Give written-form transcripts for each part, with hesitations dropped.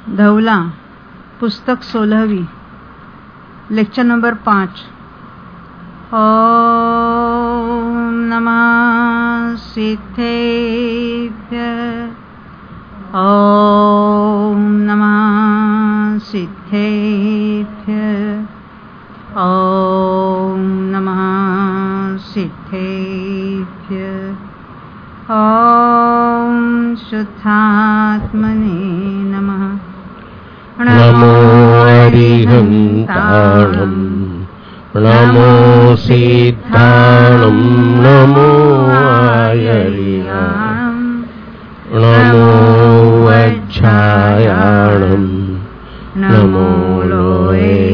धवला, पुस्तक 16वीं, lecture number 5। ओम नमः सिद्धेभ्यः। ओम नमः सिद्धेभ्यः। ओम नमः सिद्धेभ्यः। ओम शुद्धात्मने नमः। नमो अरिहन्ताणं नमो सिद्धाणं नमो आयर्याणं नमो वज्रायाणं नमो लोये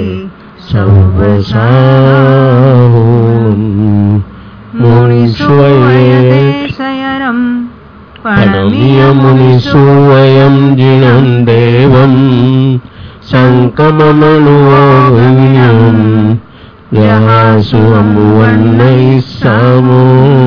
सर्वसाहुं मुनिसुवयदेशयरं प्रणम्य मुनिसुवयं जिनं देवं संकममनुवन्यं यहासुवन्नैः सामो।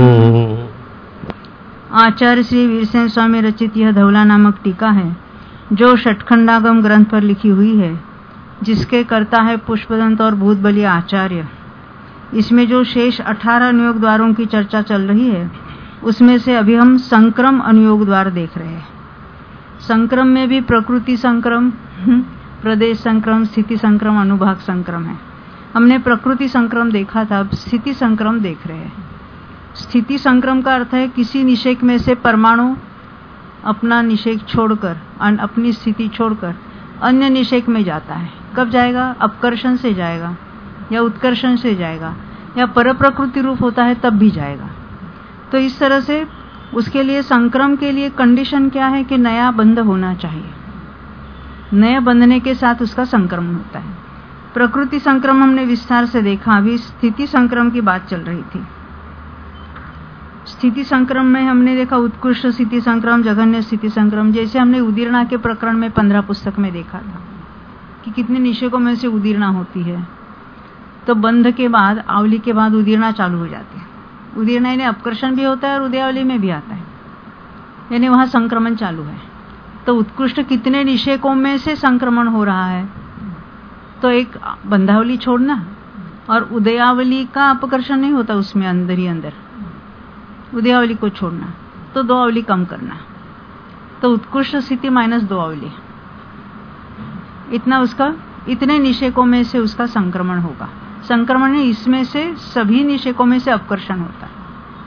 आचार्य श्री वीरसेन स्वामी रचित यह धवला नामक टीका है, जो षटखंडागम ग्रंथ पर लिखी हुई है, जिसके कर्ता है पुष्पदंत और भूतबली आचार्य। इसमें जो शेष 18 अनुयोग द्वारों की चर्चा चल रही है, उसमें से अभी हम संक्रम अनुयोग द्वार देख रहे हैं। संक्रम में भी प्रकृति संक्रम, प्रदेश संक्रम, स्थिति संक्रम, अनुभाग संक्रम है। हमने प्रकृति संक्रम देखा था, अब स्थिति संक्रम देख रहे हैं। स्थिति संक्रम का अर्थ है किसी निषेक में से परमाणु अपना निषेक छोड़कर, अपनी स्थिति छोड़कर अन्य निषेक में जाता है। कब जाएगा? अपकर्षण से जाएगा या उत्कर्षण से जाएगा या परप्रकृति रूप होता है तब भी जाएगा। तो इस तरह से उसके लिए संक्रम के लिए कंडीशन क्या है कि नया बंध होना चाहिए। नए बंधने के साथ उसका संक्रमण होता है। प्रकृति संक्रम हमने विस्तार से देखा, अभी स्थिति संक्रम की बात चल रही थी। स्थिति संक्रम में हमने देखा उत्कृष्ट स्थिति संक्रम, जघन्य स्थिति संक्रम, जैसे हमने उदीर्णा के प्रकरण में 15 पुस्तक में देखा था कि कितने निषेकों में से उदीर्णा होती है। तो बंध के बाद, आवली के बाद उदीर्णा चालू हो जाती है। उदीर्णा यानी अपकर्षण भी होता है और उदयावली में भी आता है, यानी वहां संक्रमण चालू है। तो उत्कृष्ट कितने निषेकों में से संक्रमण हो रहा है, तो एक बंधावली छोड़ना और उदयावली का अपकर्षण नहीं होता उसमें, अंदर ही अंदर उदयावली को छोड़ना, तो 2 अवली कम करना। तो उत्कृष्ट स्थिति माइनस 2 अवली, इतना उसका, इतने निषेकों में से उसका संक्रमण होगा। संक्रमण है इसमें से सभी निषेकों में से अपकर्षण होता है,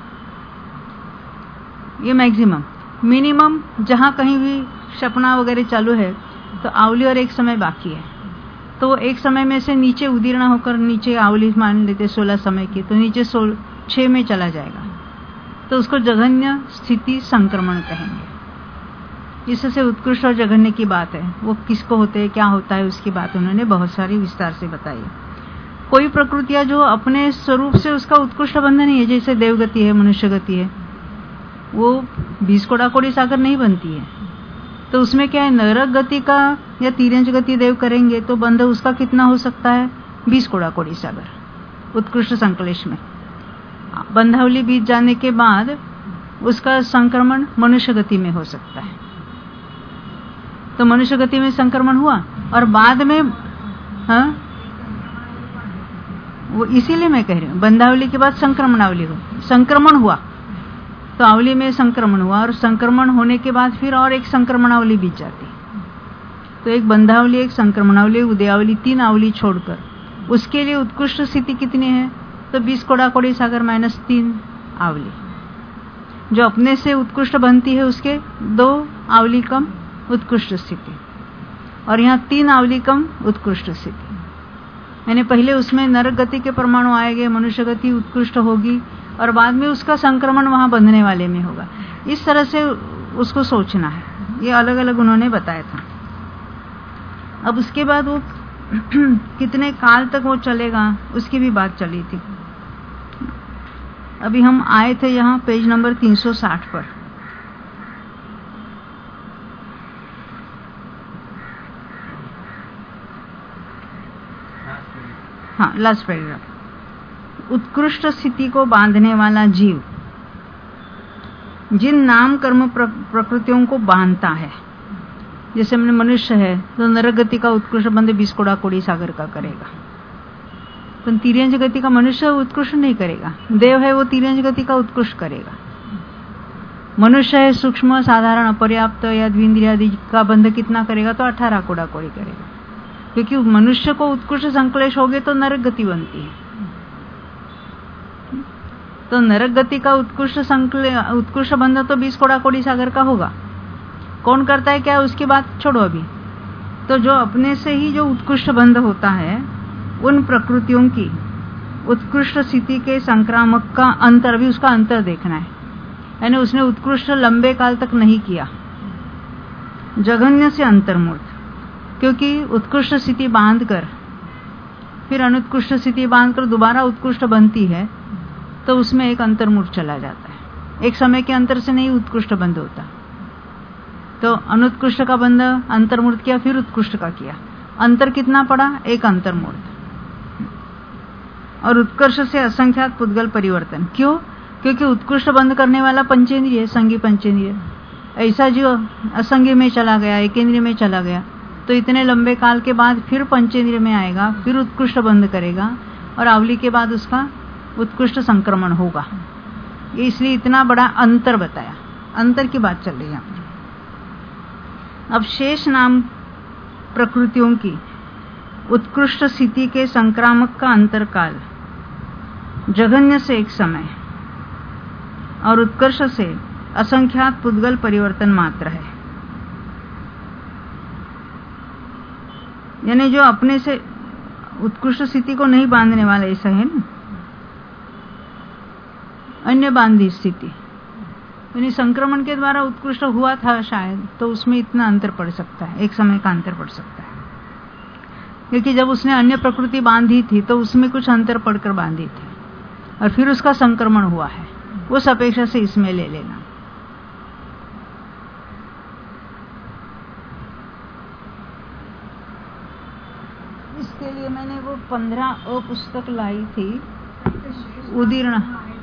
ये मैक्सिमम। मिनिमम जहां कहीं भी शपना वगैरह चालू है तो आवली और एक समय बाकी है, तो एक समय में से नीचे उदीर्णा होकर नीचे आवली मान लेते 16 समय की, तो नीचे 6 में चला जाएगा, तो उसको जघन्य स्थिति संक्रमण कहेंगे। इससे उत्कृष्ट और जघन्य की बात है, वो किसको होते हैं, क्या होता है, उसकी बात उन्होंने बहुत सारी विस्तार से बताई। कोई प्रकृतियां जो अपने स्वरूप से उसका उत्कृष्ट बंध नहीं है, जैसे देवगति है, मनुष्य गति है, वो 20 कोड़ाकोड़ी सागर नहीं बनती है। तो उसमें क्या है, नरक गति का या तिर्यंच गति देव करेंगे तो बंध उसका कितना हो सकता है, 20 कोड़ाकोड़ी सागर उत्कृष्ट संकलेश में। बंधावली बीत जाने के बाद उसका संक्रमण मनुष्य गति में हो सकता है। तो मनुष्य गति में संक्रमण हुआ और बाद में, हाँ, वो इसीलिए मैं कह रही हूँ, बंधावली के बाद संक्रमणावली हो, संक्रमण हुआ तो आवली में संक्रमण हुआ और संक्रमण होने के बाद फिर और एक संक्रमणावली बीत जाती। तो एक बंधावली, एक संक्रमणावली, उदयावली, 3 आवली छोड़कर उसके लिए उत्कृष्ट स्थिति कितनी है, तो 20 कोड़ाकोड़ी सागर माइनस 3 आवली। जो अपने से उत्कृष्ट बनती है उसके 2 आवली कम उत्कृष्ट स्थिति, और यहाँ 3 आवली कम उत्कृष्ट स्थिति। यानी पहले उसमें नरक गति के परमाणु आएंगे, मनुष्य गति उत्कृष्ट होगी और बाद में उसका संक्रमण वहां बंधने वाले में होगा। इस तरह से उसको सोचना है, ये अलग अलग उन्होंने बताया था। अब उसके बाद वो कितने काल तक वो चलेगा उसकी भी बात चली थी। अभी हम आए थे यहाँ पेज नंबर 360 पर। हाँ, लास्ट पैराग्राफ। उत्कृष्ट स्थिति को बांधने वाला जीव जिन नाम कर्म प्रकृतियों को बांधता है, जैसे मैंने मनुष्य है तो नरक गति का उत्कृष्ट बंद 20 कोड़ा कोड़ी सागर का करेगा, तो तिर्यंज गति का मनुष्य उत्कृष्ट नहीं करेगा। देव है वो तिर्यंज गति का उत्कृष्ट करेगा। मनुष्य है सूक्ष्म साधारण अपर्याप्त या द्विंद्रियादि का बंध कितना करेगा, तो 18 कोड़ा कोड़ी करेगा, क्योंकि मनुष्य को उत्कृष्ट संकलेश हो गए तो नरक गति बनती है। तो नरक गति का उत्कृष्ट बंध तो 20 कोड़ा कोड़ी सागर का होगा। कौन करता है क्या, उसकी बात छोड़ो अभी। तो जो अपने से ही जो उत्कृष्ट बंध होता है, उन प्रकृतियों की उत्कृष्ट स्थिति के संक्रामक का अंतर, भी उसका अंतर देखना है। यानी उसने उत्कृष्ट लंबे काल तक नहीं किया, जघन्य से अंतर्मूर्त, क्योंकि उत्कृष्ट स्थिति बांधकर फिर अनुत्कृष्ट स्थिति बांधकर दोबारा उत्कृष्ट बनती है, तो उसमें एक अंतर्मूर्त चला जाता है। एक समय के अंतर से नहीं उत्कृष्ट बंध होता। तो अनुत्कृष्ट का बंध अंतर्मूर्त किया, फिर उत्कृष्ट का किया, अंतर कितना पड़ा, एक अंतर्मूर्त। और उत्कर्ष से असंख्यात पुद्गल परिवर्तन, क्यों, क्योंकि उत्कृष्ट बंध करने वाला पंचेंद्रिय, संगी पंचेंद्रिय। ऐसा जो असंगी में चला गया, एकेंद्रिय में चला गया, तो इतने लंबे काल के बाद फिर पंचेंद्रिय में आएगा, फिर उत्कृष्ट बंध करेगा, और आवली के बाद उसका उत्कृष्ट संक्रमण होगा। इसलिए इतना बड़ा अंतर बताया, अंतर की बात चल रही है। अब शेष नाम प्रकृतियों की उत्कृष्ट स्थिति के संक्रामक का अंतरकाल जघन्य से एक समय और उत्कर्ष से असंख्यात पुद्गल परिवर्तन मात्र है। यानी जो अपने से उत्कृष्ट स्थिति को नहीं बांधने वाला, ऐसा है ना, अन्य बांधी स्थिति, यानी संक्रमण के द्वारा उत्कृष्ट हुआ था शायद, तो उसमें इतना अंतर पड़ सकता है, एक समय का अंतर पड़ सकता है। क्योंकि जब उसने अन्य प्रकृति बांधी थी तो उसमें कुछ अंतर पड़कर बांधी थी, और फिर उसका संक्रमण हुआ है, उस अपेक्षा से इसमें ले लेना। इसके लिए मैंने वो 15 पुस्तक लाई थी, उदीर्ण,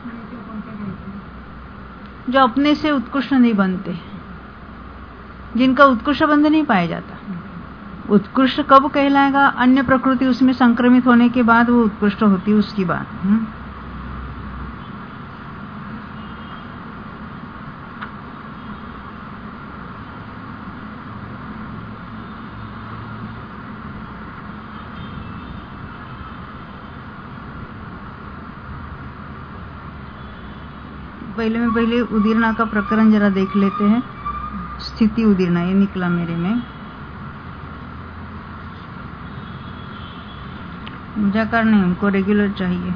जो अपने से उत्कृष्ट नहीं बनते, जिनका उत्कृष्ट बंध नहीं पाया जाता। उत्कृष्ट कब कहलाएगा, अन्य प्रकृति उसमें संक्रमित होने के बाद वो उत्कृष्ट होती है, उसकी बात। पहले उदीर्णा का प्रकरण जरा देख लेते हैं। स्थिति उदीर्णा ये निकला मेरे में। मुजाकर नहीं, हमको रेगुलर चाहिए।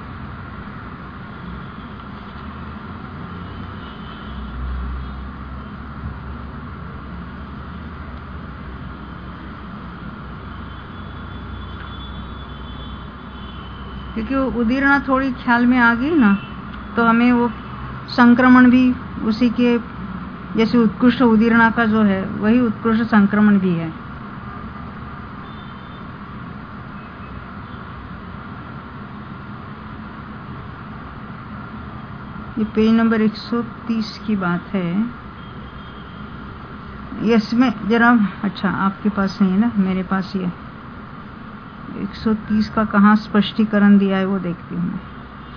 क्योंकि वो उदीर्णा थोड़ी ख्याल में आ गई ना, तो हमें वो संक्रमण भी उसी के जैसे उत्कृष्ट उदीर्णा का जो है वही उत्कृष्ट संक्रमण भी है। ये पेज नंबर 130 की बात है। इसमें जरा, अच्छा आपके पास नहीं है ना, मेरे पास ही है। 130 का कहाँ स्पष्टीकरण दिया है वो देखती हूँ मैं।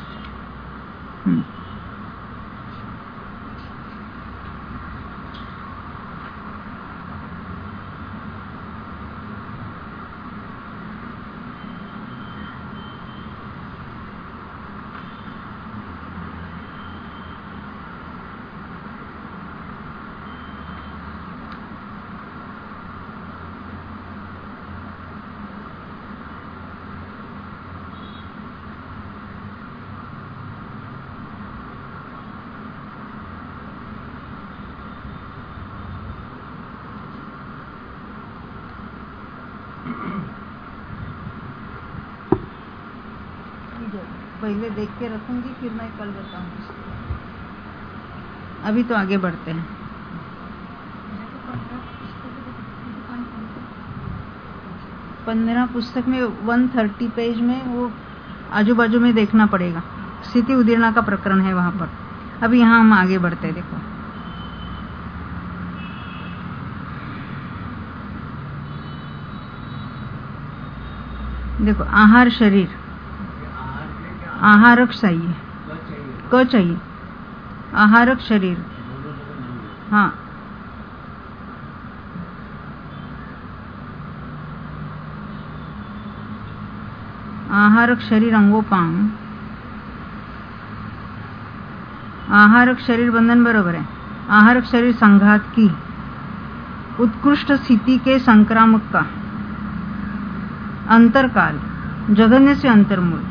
पहले देख के रखूंगी, फिर मैं कल बताऊंगी। अभी तो आगे बढ़ते हैं। पंद्रह पुस्तक में 130 पेज में वो आजू बाजू में देखना पड़ेगा। स्थिति उदीर्णा का प्रकरण है वहां पर। अभी यहाँ हम आगे बढ़ते हैं। देखो देखो आहार शरीर, आहारक चाहिए, क चाहिए, आहारक शरीर। हाँ, आहारक शरीर अंगोपांग, आहारक शरीर बंधन बरोबर है। आहारक शरीर संघात की उत्कृष्ट स्थिति के संक्रामक का अंतरकाल, जघन्य से अंतर्मूल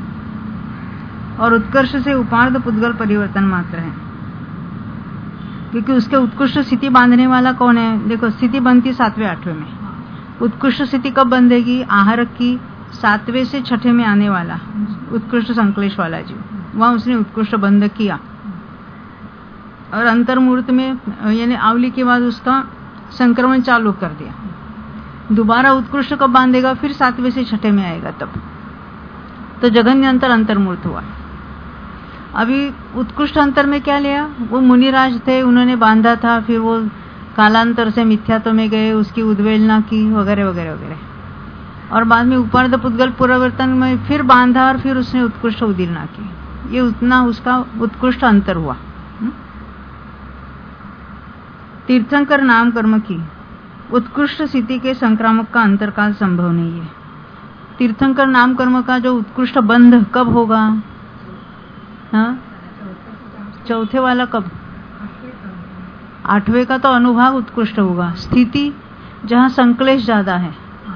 और उत्कर्ष से उपार्ध पुद्गल परिवर्तन मात्र है। क्योंकि उसके उत्कृष्ट स्थिति बांधने वाला कौन है? देखो स्थिति बनती 7वें 8वें में। उत्कृष्ट स्थिति कब बंधेगी? आहारक की 7वें से 6ठे में आने वाला उत्कृष्ट संक्लेश वाला जीव, वहां उसने उत्कृष्ट बंध किया। और अंतर्मूर्त में यानी आवली के बाद उसका संक्रमण चालू कर दिया। दोबारा उत्कृष्ट कब बांधेगा? फिर 7वें से 6ठे में आएगा तब। तो जघन्य अंतर अंतर्मूर्त हुआ। अभी उत्कृष्ट अंतर में क्या लिया? वो मुनिराज थे, उन्होंने बांधा था, फिर वो कालांतर से मिथ्यात्व में गए, उसकी उद्वेलना की वगैरह वगैरह वगैरह। और बाद में उपार्ध पुद्गल परिवर्तन में फिर बांधा और फिर उसने उत्कृष्ट उदीर्णा की। ये उतना उसका उत्कृष्ट अंतर हुआ। तीर्थंकर नाम कर्म की उत्कृष्ट स्थिति के संक्रामक का अंतरकाल संभव नहीं है। तीर्थंकर नाम कर्म का जो उत्कृष्ट बंध कब होगा? हाँ, चौथे वाला कब? 8वें का तो अनुभाग उत्कृष्ट होगा। स्थिति जहां संक्लेश ज्यादा है,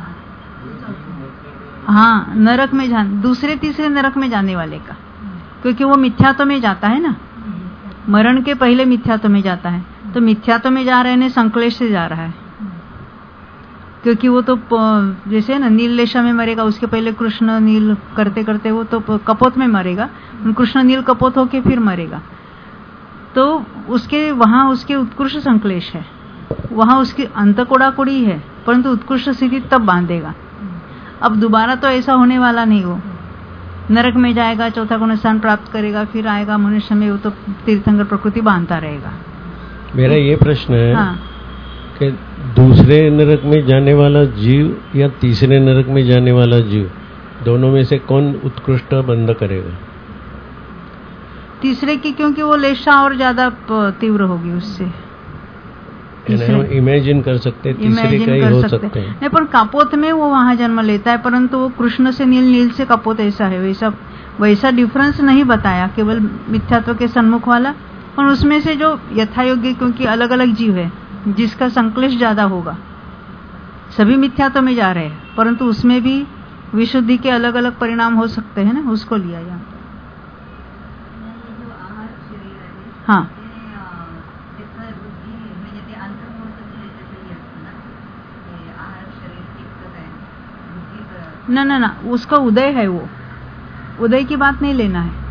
हाँ, नरक में जाने, दूसरे तीसरे नरक में जाने वाले का, क्योंकि वो मिथ्यात्व में जाता है ना, मरण के पहले मिथ्यात्व में जाता है। तो मिथ्यात्व में जा रहे ने संक्लेश से जा रहा है, क्योंकि वो तो जैसे ना नील लेशा में मरेगा, उसके पहले कृष्ण नील करते करते वो तो कपोत में मरेगा, कृष्ण नील कपोत होके फिर मरेगा। तो उसके वहां उसके उत्कृष्ट संक्लेश है, वहां उसकी अंतकोड़ाकोड़ी है, परंतु उत्कृष्ट स्थिति तब बांधेगा। अब दोबारा तो ऐसा होने वाला नहीं, वो नरक में जाएगा, चौथा गुण स्थान प्राप्त करेगा, फिर आएगा मनुष्य में, वो तो तीर्थंकर प्रकृति बांधता रहेगा। मेरा ये प्रश्न है, हाँ, कि दूसरे नरक में जाने वाला जीव या तीसरे नरक में जाने वाला जीव, दोनों में से कौन उत्कृष्ट बंध करेगा? तीसरे की, क्योंकि वो लेशा और ज्यादा तीव्र होगी उससे। इमेजिन कर सकते हैं, तीसरे का ही हो सकते हैं। नहीं, पर कपोत में वो वहां जन्म लेता है, परंतु वो कृष्ण से नील, नील से कपोत ऐसा है, वैसा डिफरेंस नहीं बताया, केवल मिथ्यात्व के सन्मुख वाला। और उसमें से जो यथायोग्य, क्योंकि अलग अलग जीव है जिसका संक्लेश ज्यादा होगा, सभी मिथ्यात्व में जा रहे हैं, परंतु उसमें भी विशुद्धि के अलग अलग परिणाम हो सकते हैं ना, उसको लिया यहाँ। हाँ, ना ना ना, उसका उदय है, वो उदय की बात नहीं लेना है।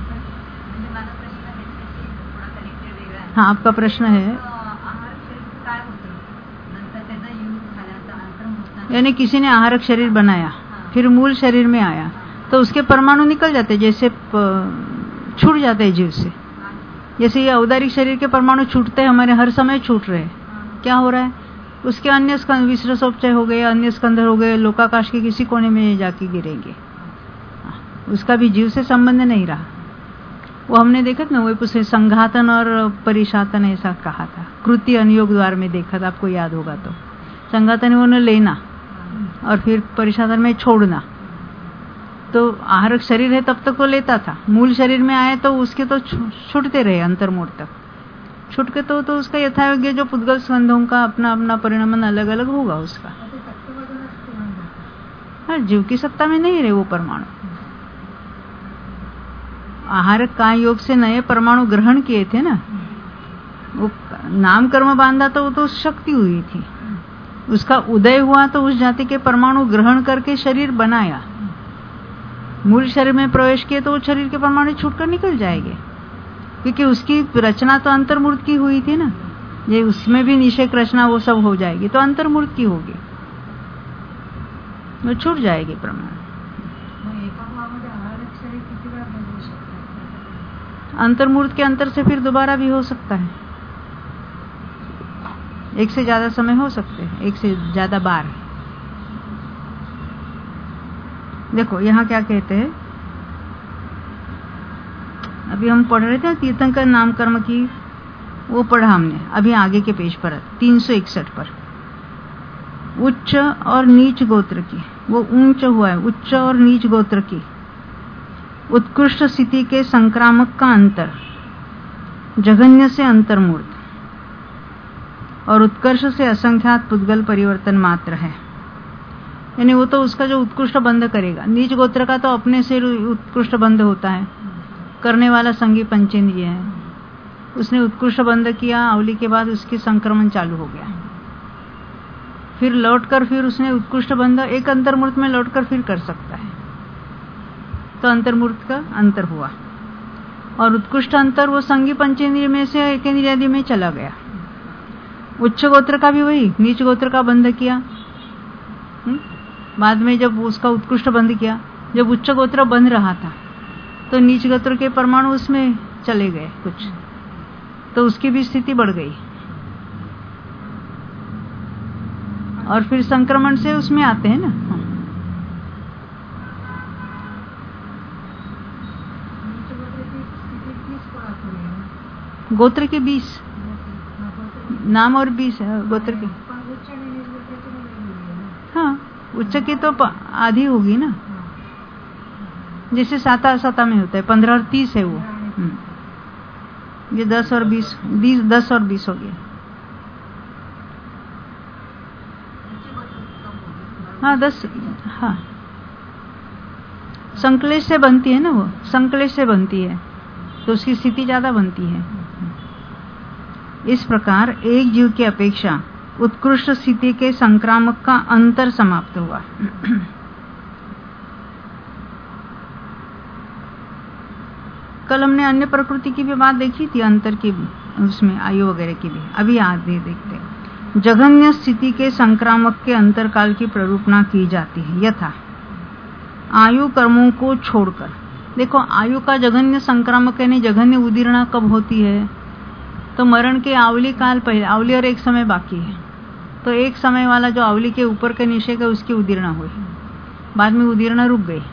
हाँ, आपका प्रश्न है, यानी किसी ने आहारक शरीर बनाया, फिर मूल शरीर में आया, तो उसके परमाणु निकल जाते, जैसे छूट जाते हैं जीव से। जैसे ये औदारिक शरीर के परमाणु छूटते हैं, हमारे हर समय छूट रहे हैं। क्या हो रहा है? उसके अन्य स्कंध, विश्रसोपचय हो गए, अन्य स्कंध हो गए, लोकाकाश के किसी कोने में जाके गिरेंगे। उसका भी जीव से संबंध नहीं रहा। वो हमने देखा ना, वही पुस्तक संघातन और परिशातन ऐसा कहा था, कृति अनुयोग द्वार में देखा था, आपको याद होगा तो। संघातन उन्हें लेना और फिर परिशातन में छोड़ना। तो आहारक शरीर है तब तक तो लेता था, मूल शरीर में आए तो उसके तो छूटते रहे अंतर्मूल तक, छूट के तो उसका यथायोग्य जो पुद्गल स्कंधों का अपना अपना परिणाम अलग अलग होगा उसका। हाँ, जीव की सत्ता में नहीं रहे वो परमाणु। आहारक काय योग से नए परमाणु ग्रहण किए थे ना, वो नाम कर्म बांधा तो वो तो शक्ति हुई थी, उसका उदय हुआ तो उस जाति के परमाणु ग्रहण करके शरीर बनाया। मूल शरीर में प्रवेश किए तो वो शरीर के परमाणु छूटकर निकल जाएंगे, क्योंकि उसकी रचना तो अंतर्मूर्त की हुई थी ना, ये उसमें भी निषेक रचना वो सब हो जाएगी तो अंतर्मूर्त की होगी, वो छूट जाएगी परमाणु। अंतर्मूर्त के अंतर से फिर दोबारा भी हो सकता है, एक से ज्यादा समय हो सकते हैं, एक से ज्यादा बार। देखो यहाँ क्या कहते हैं, अभी हम पढ़ रहे थे तीर्थंकर नाम कर्म की, वो पढ़ा हमने। अभी आगे के पेज पर 361 पर उच्च और नीच गोत्र की, वो ऊंच हुआ है, उच्च और नीच गोत्र की उत्कृष्ट स्थिति के संक्रामक का अंतर जघन्य से अंतर्मूर्त और उत्कर्ष से असंख्यात पुद्गल परिवर्तन मात्र है। यानी वो तो उसका जो उत्कृष्ट बंध करेगा, नीच गोत्र का तो अपने से उत्कृष्ट बंध होता है, करने वाला संगी पंचेंद्रिय है। उसने उत्कृष्ट बंध किया, अवली के बाद उसकी संक्रमण चालू हो गया, फिर लौटकर फिर उसने उत्कृष्ट बंध एक अंतर्मूर्त में लौटकर फिर कर सकता है, तो अंतर्मूर्त का अंतर हुआ। और उत्कृष्ट अंतर वो संगी पंचेंद्रिय में से एकेंद्रियादि में चला गया। उच्च गोत्र का भी वही नीच गोत्र का बंध किया, बाद में जब उसका उत्कृष्ट बंध किया, जब उच्च गोत्र बंध रहा था तो नीच गोत्र के परमाणु उसमें चले गए कुछ, तो उसकी भी स्थिति बढ़ गई और फिर संक्रमण से उसमें आते हैं ना। गोत्र के 20 नाम और 20 गोत्र के। हाँ, उच्च की तो आधी होगी ना, जैसे साता में होता है 15 और 30 है वो। ये 10 और 20 हो गया। हाँ 10। हाँ, संकलेश से बनती है ना, वो संकलेश से बनती है तो उसकी स्थिति ज्यादा बनती है। इस प्रकार एक जीव की अपेक्षा उत्कृष्ट स्थिति के संक्रामक का अंतर समाप्त हुआ। कल हमने अन्य प्रकृति की भी बात देखी थी, अंतर की उसमें आयु वगैरह की भी। अभी आगे देखते हैं। जघन्य स्थिति के संक्रामक के अंतरकाल की प्ररूपणा की जाती है यथा आयु कर्मों को छोड़कर। देखो, आयु का जघन्य संक्रामक यानी जघन्य उदीर्णा कब होती है, तो मरण के आवली काल पहले, आवली और एक समय बाकी है, तो एक समय वाला जो आवली के ऊपर के निशे का उसकी उदीर्णा हुई, बाद में उदीर्णा रुक गई,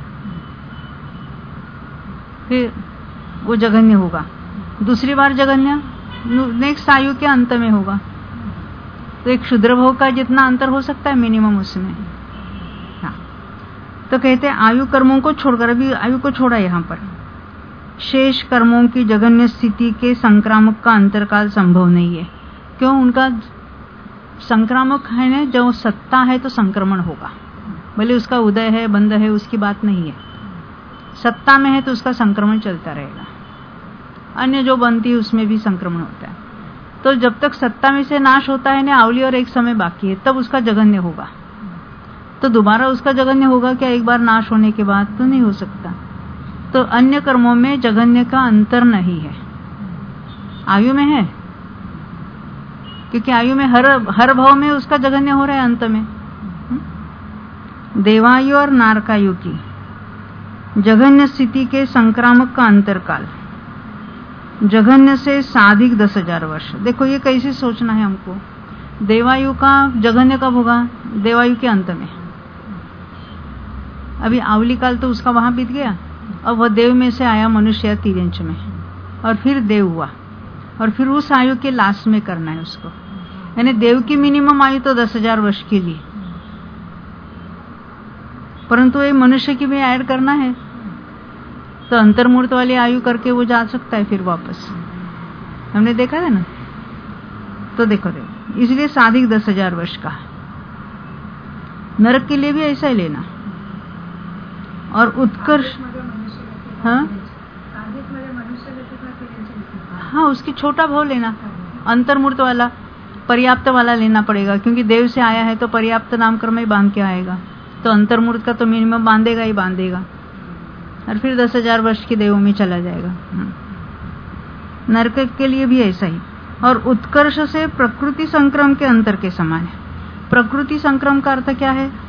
फिर वो जघन्य होगा। दूसरी बार जघन्य नेक्स्ट आयु के अंत में होगा, तो एक क्षुद्र भोग का जितना अंतर हो सकता है मिनिमम उसमें। हाँ, तो कहते हैं आयु कर्मों को छोड़कर, अभी आयु को छोड़ा यहाँ पर, शेष कर्मों की जघन्य स्थिति के संक्रामक का अंतरकाल संभव नहीं है। क्यों? उनका संक्रामक है ना, जो सत्ता है तो संक्रमण होगा, भले उसका उदय है बंध है उसकी बात नहीं है, सत्ता में है तो उसका संक्रमण चलता रहेगा। अन्य जो बनती है उसमें भी संक्रमण होता है, तो जब तक सत्ता में से नाश होता है ना, आवली और एक समय बाकी है, तब उसका जघन्य होगा। तो दोबारा उसका जघन्य होगा क्या एक बार नाश होने के बाद? तो नहीं हो सकता। तो अन्य कर्मों में जघन्य का अंतर नहीं है, आयु में है, क्योंकि आयु में हर भाव में उसका जघन्य हो रहा है अंत में। देवायु और नारकायु की जघन्य स्थिति के संक्रामक का अंतरकाल जघन्य से साधिक 10,000 वर्ष। देखो ये कैसे सोचना है हमको, देवायु का जघन्य कब होगा? देवायु के अंत में। अभी आवली काल तो उसका वहां बीत गया, अब वह देव में से आया मनुष्य 3 इंच में, और फिर देव हुआ, और फिर उस आयु के लास्ट में करना है उसको। यानी देव की मिनिमम आयु तो 10,000 वर्ष के लिए, परंतु ये मनुष्य की भी ऐड करना है, तो अंतर्मूर्त वाली आयु करके वो जा सकता है फिर वापस। हमने देखा है ना, तो देखो इसलिए साधिक 10,000 वर्ष का। नरक के लिए भी ऐसा ही लेना। और उत्कर्ष, हाँ उसकी छोटा भाव लेना, अंतर्मूर्त वाला पर्याप्त वाला लेना पड़ेगा, क्योंकि देव से आया है तो पर्याप्त नामक्रम ही बांध के आएगा, तो अंतर्मूर्त का तो मिनिमम बांधेगा ही बांधेगा, और फिर 10,000 वर्ष के देवों में चला जाएगा। नरक के लिए भी ऐसा ही। और उत्कर्ष से प्रकृति संक्रम के अंतर के समान है। प्रकृति संक्रम का अर्थ क्या है?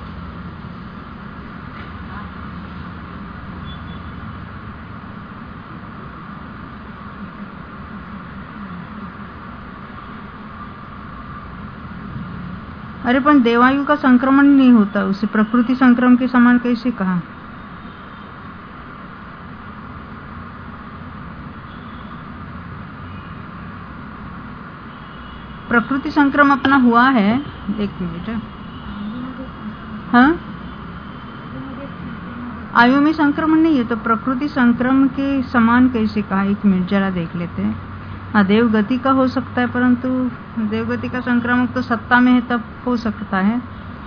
अरे पण देवायु का संक्रमण नहीं होता, उसे प्रकृति संक्रमण के समान कैसे कहा? प्रकृति संक्रम अपना हुआ है। एक मिनट। हाँ, आयु में संक्रमण नहीं है तो प्रकृति संक्रमण के समान कैसे कहा? एक मिनट जरा देख लेते हैं। हाँ, देवगति का हो सकता है, परंतु देवगति का संक्रामक तो सत्ता में है तब हो सकता है।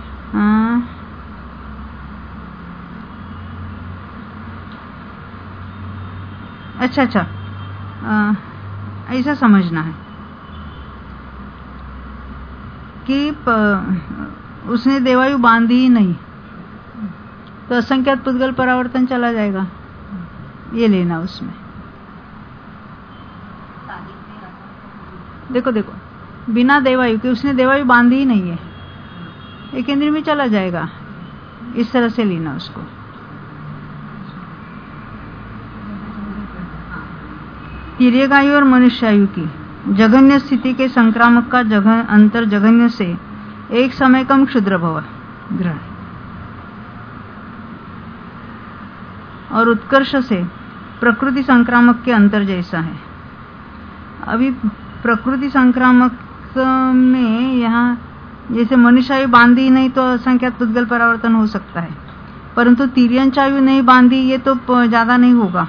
अच्छा, ऐसा समझना है कि उसने देवायु बांधी ही नहीं तो असंख्यात पुद्गल परावर्तन चला जाएगा, ये लेना उसमें। देखो बिना देवायु के उसने देवायु बांधी ही नहीं है, एक इंद्रिय में चला जाएगा, इस तरह से लेना उसको। तिर्यकायु और मनुष्यायु की जघन्य स्थिति के संक्रामक का अंतर जघन्य से एक समय कम क्षुद्र भव ग्रहण और उत्कर्ष से प्रकृति संक्रामक के अंतर जैसा है। अभी प्रकृति संक्रामक में यहाँ जैसे मनुष्यायु बांधी नहीं तो असंख्यात पुद्गल परावर्तन हो सकता है, परंतु तिर्यंचायु नहीं बांधी ये तो ज्यादा नहीं होगा।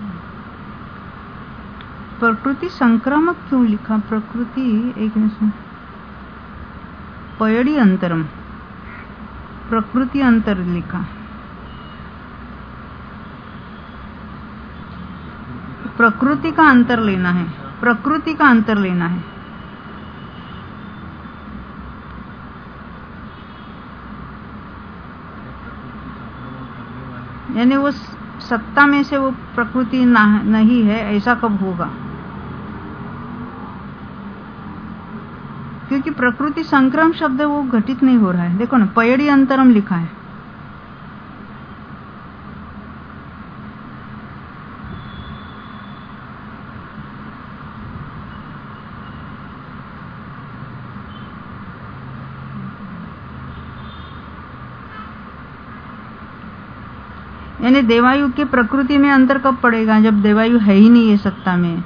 प्रकृति संक्रामक क्यों लिखा? प्रकृति एक मिनट, पयड़ी अंतरम, प्रकृति अंतर लिखा। प्रकृति का अंतर लेना है, प्रकृति का अंतर लेना है। यानी वो सत्ता में से वो प्रकृति नहीं है, ऐसा कब होगा? क्योंकि प्रकृति संक्रम शब्द वो घटित नहीं हो रहा है। देखो ना, पयड़ी अंतरम लिखा है। यानी देवायु के प्रकृति में अंतर कब पड़ेगा? जब देवायु है ही नहीं है सत्ता में।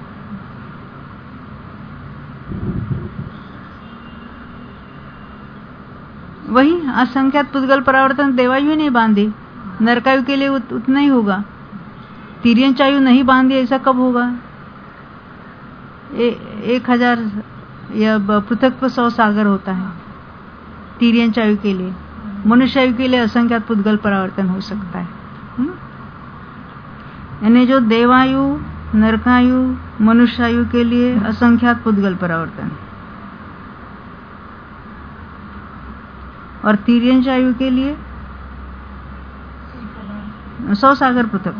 वही असंख्यात पुद्गल परावर्तन देवायु ही नहीं बांधी, नरकायु के लिए उतना ही होगा। तिर्यंचायु नहीं बांधी, ऐसा कब होगा? 1000 या पृथक 100 सागर होता है तिर्यंचायु के लिए। मनुष्यायु के लिए असंख्यात पुद्गल परावर्तन हो सकता है। यानी जो देवायु, नरकायु, मनुष्यायु के लिए असंख्यात पुद्गल परावर्तन और तिर्यंचायु के लिए 100 सागर पृथक।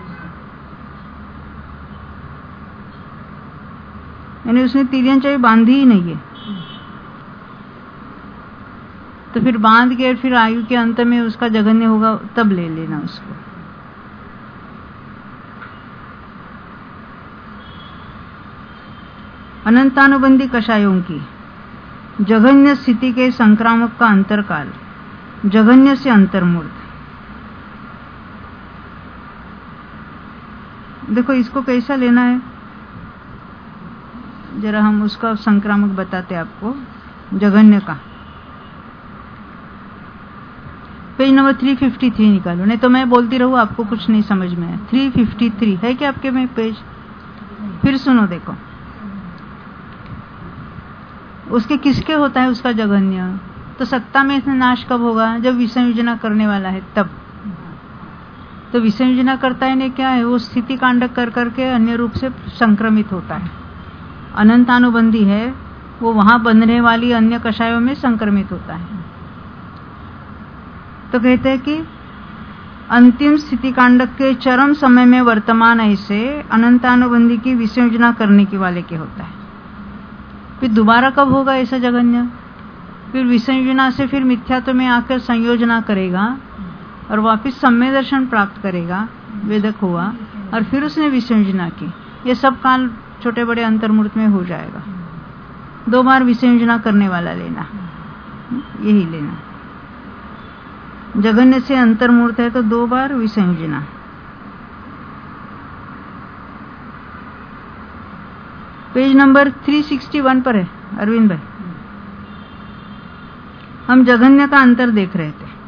यानी उसने तिर्यंचायु बांधी ही नहीं है, तो फिर बांध के फिर आयु के अंत में उसका जघन्य होगा, तब ले लेना उसको। अनंतानुबंधी कषायों की जघन्य स्थिति के संक्रामक का अंतरकाल जघन्य से अंतर्मूर्त। देखो इसको कैसा लेना है, जरा हम उसका संक्रामक बताते आपको। जघन्य का पेज नंबर 353 निकालो, नहीं तो मैं बोलती रहूं आपको कुछ नहीं समझ में है। 353 है क्या आपके में पेज? फिर सुनो, देखो उसके किसके होता है उसका जघन्य? तो सत्ता में इसमें नाश कब होगा? जब विसंयोजना करने वाला है तब। तो विसंयोजना करता है ने क्या है, वो स्थिति कांडक कर करके अन्य रूप से संक्रमित होता है। अनंतानुबंधी है, वो वहां बनने वाली अन्य कषायों में संक्रमित होता है। तो कहते हैं कि अंतिम स्थिति कांडक के चरम समय में वर्तमान ऐसे अनंतानुबंधी की विसंयोजना करने के वाले के होता है। फिर दोबारा कब होगा ऐसा जघन्य? फिर विसंयोजना से फिर मिथ्यात्व में आकर संयोजना करेगा और वापिस सम्य दर्शन प्राप्त करेगा, वेदक हुआ, और फिर उसने विसंयोजना की। ये सब काल छोटे बड़े अंतर्मूर्त में हो जाएगा। 2 बार विसंयोजना करने वाला लेना, यही लेना। जघन्य से अंतर्मूर्त है तो 2 बार विसंयोजना। पेज नंबर 361 पर है अरविंद भाई। हम जघन्य का अंतर देख रहे थे।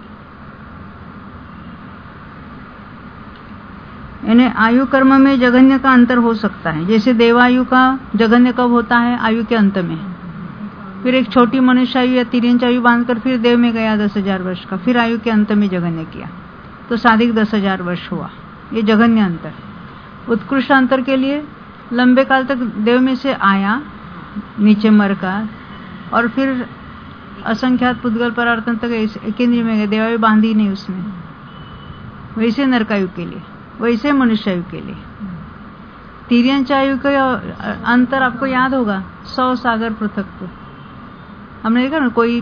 यानी आयु कर्म में जघन्य का अंतर हो सकता है। जैसे देवायु का जघन्य कब होता है? आयु के अंत में। फिर एक छोटी मनुष्य आयु या तिर्यंच आयु बांधकर फिर देव में गया 10,000 वर्ष का, फिर आयु के अंत में जघन्य किया तो साधिक 10,000 वर्ष हुआ। ये जघन्य अंतर। उत्कृष्ट अंतर के लिए लंबे काल तक देव में से आया, नीचे मरकर, और फिर असंख्यात पुद्गल परार्थन तक केंद्र में गए, देवायु बांधी नहीं उसमें। वैसे नरकायु के लिए, वैसे मनुष्यायु के लिए। तिर्यंच आयु का अंतर आपको याद होगा, 100 सागर पृथक। तो हमने देखा ना, कोई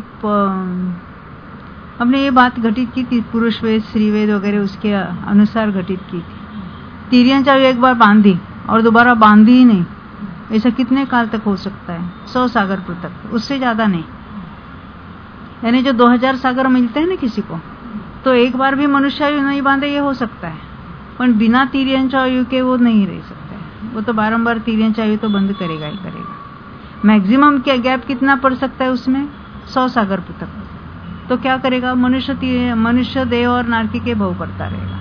हमने ये बात घटित की थी, पुरुष वेद, स्त्री वेद वगैरह उसके अनुसार घटित की थी। तिर्यंच आयु एक बार बांधी और दोबारा बांधी ही नहीं, ऐसा कितने काल तक हो सकता है? 100 सागर पृथक, उससे ज्यादा नहीं। यानी जो 2000 सागर मिलते हैं ना किसी को, तो एक बार भी मनुष्यायु नहीं बांधे ये हो सकता है, पर बिना तिर्यंच आयु के वो नहीं रह सकता है। वो तो बारंबार तिर्यंच आयु तो बंद करेगा ही करेगा। मैक्सिमम क्या गैप कितना पड़ सकता है उसमें? 100 सागर पृथक। तो क्या करेगा? मनुष्य देव और नारकी के भव करता रहेगा।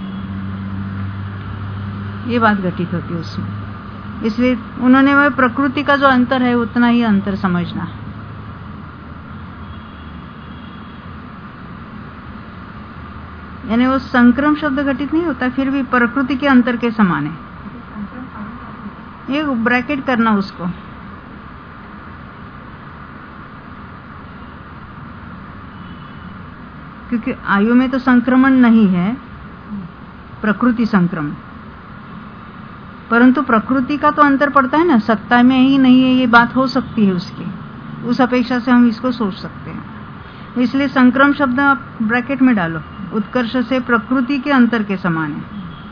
ये बात घटित होती है उसमें। इसलिए उन्होंने वह प्रकृति का जो अंतर है उतना ही अंतर समझना। यानी वो संक्रम शब्द घटित नहीं होता, फिर भी प्रकृति के अंतर के समान है। ये ब्रैकेट करना उसको। क्योंकि आयु में तो संक्रमण नहीं है, प्रकृति संक्रमण, परंतु प्रकृति का तो अंतर पड़ता है ना, सत्ता में ही नहीं है, ये बात हो सकती है उसकी। उस अपेक्षा से हम इसको सोच सकते हैं। इसलिए संक्रम शब्द आप ब्रैकेट में डालो। उत्कर्ष से प्रकृति के अंतर के समान है।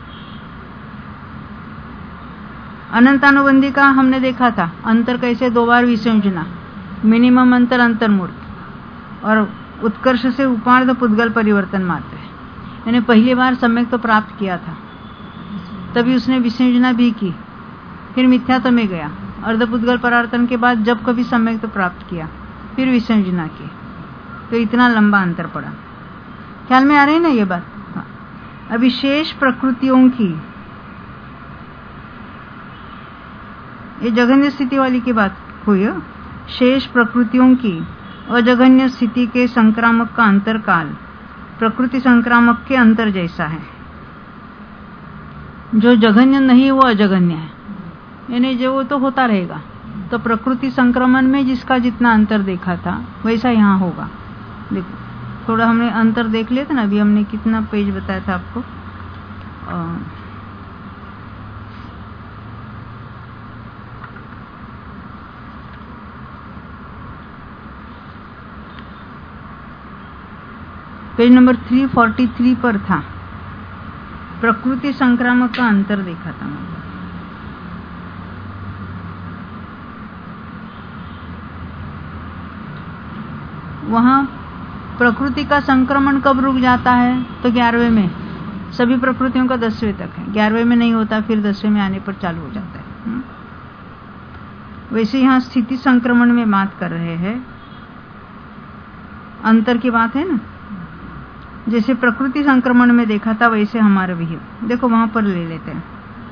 अनंतानुबंधी का हमने देखा था, अंतर कैसे 2 बार विसंयोजना, मिनिमम अंतर अंतर्मूर्त, और उत्कर्ष से उपार्ध पुद्गल परिवर्तन मात्र है। यानी पहली बार सम्यक तो प्राप्त किया था, तभी उसने विसंयोजना भी की, फिर मिथ्यात्व में गया, अर्धपुद्गल परावर्तन के बाद जब कभी सम्यक तो प्राप्त किया, फिर विसंयोजना की, तो इतना लंबा अंतर पड़ा। ख्याल में आ रही है ना ये बात? हाँ। अभी शेष प्रकृतियों की, ये जघन्य स्थिति वाली की बात हुई है। शेष प्रकृतियों की अजघन्य स्थिति के संक्रामक का अंतर काल प्रकृति संक्रामक के अंतर जैसा है। जो जघन्य नहीं वो अजघन्य है, यानी जो वो तो होता रहेगा। तो प्रकृति संक्रमण में जिसका जितना अंतर देखा था वैसा यहाँ होगा। देखो थोड़ा हमने अंतर देख लिया था ना, अभी हमने कितना पेज बताया था आपको, पेज नंबर 343 पर था, प्रकृति संक्रामक का अंतर देखा था। वहां प्रकृति का संक्रमण कब रुक जाता है? तो 11वें में। सभी प्रकृतियों का 10वें तक है, 11वें में नहीं होता, फिर 10वें में आने पर चालू हो जाता है। वैसे यहाँ स्थिति संक्रमण में बात कर रहे हैं, अंतर की बात है ना। जैसे प्रकृति संक्रमण में देखा था वैसे हमारा भी है। देखो वहां पर ले लेते हैं।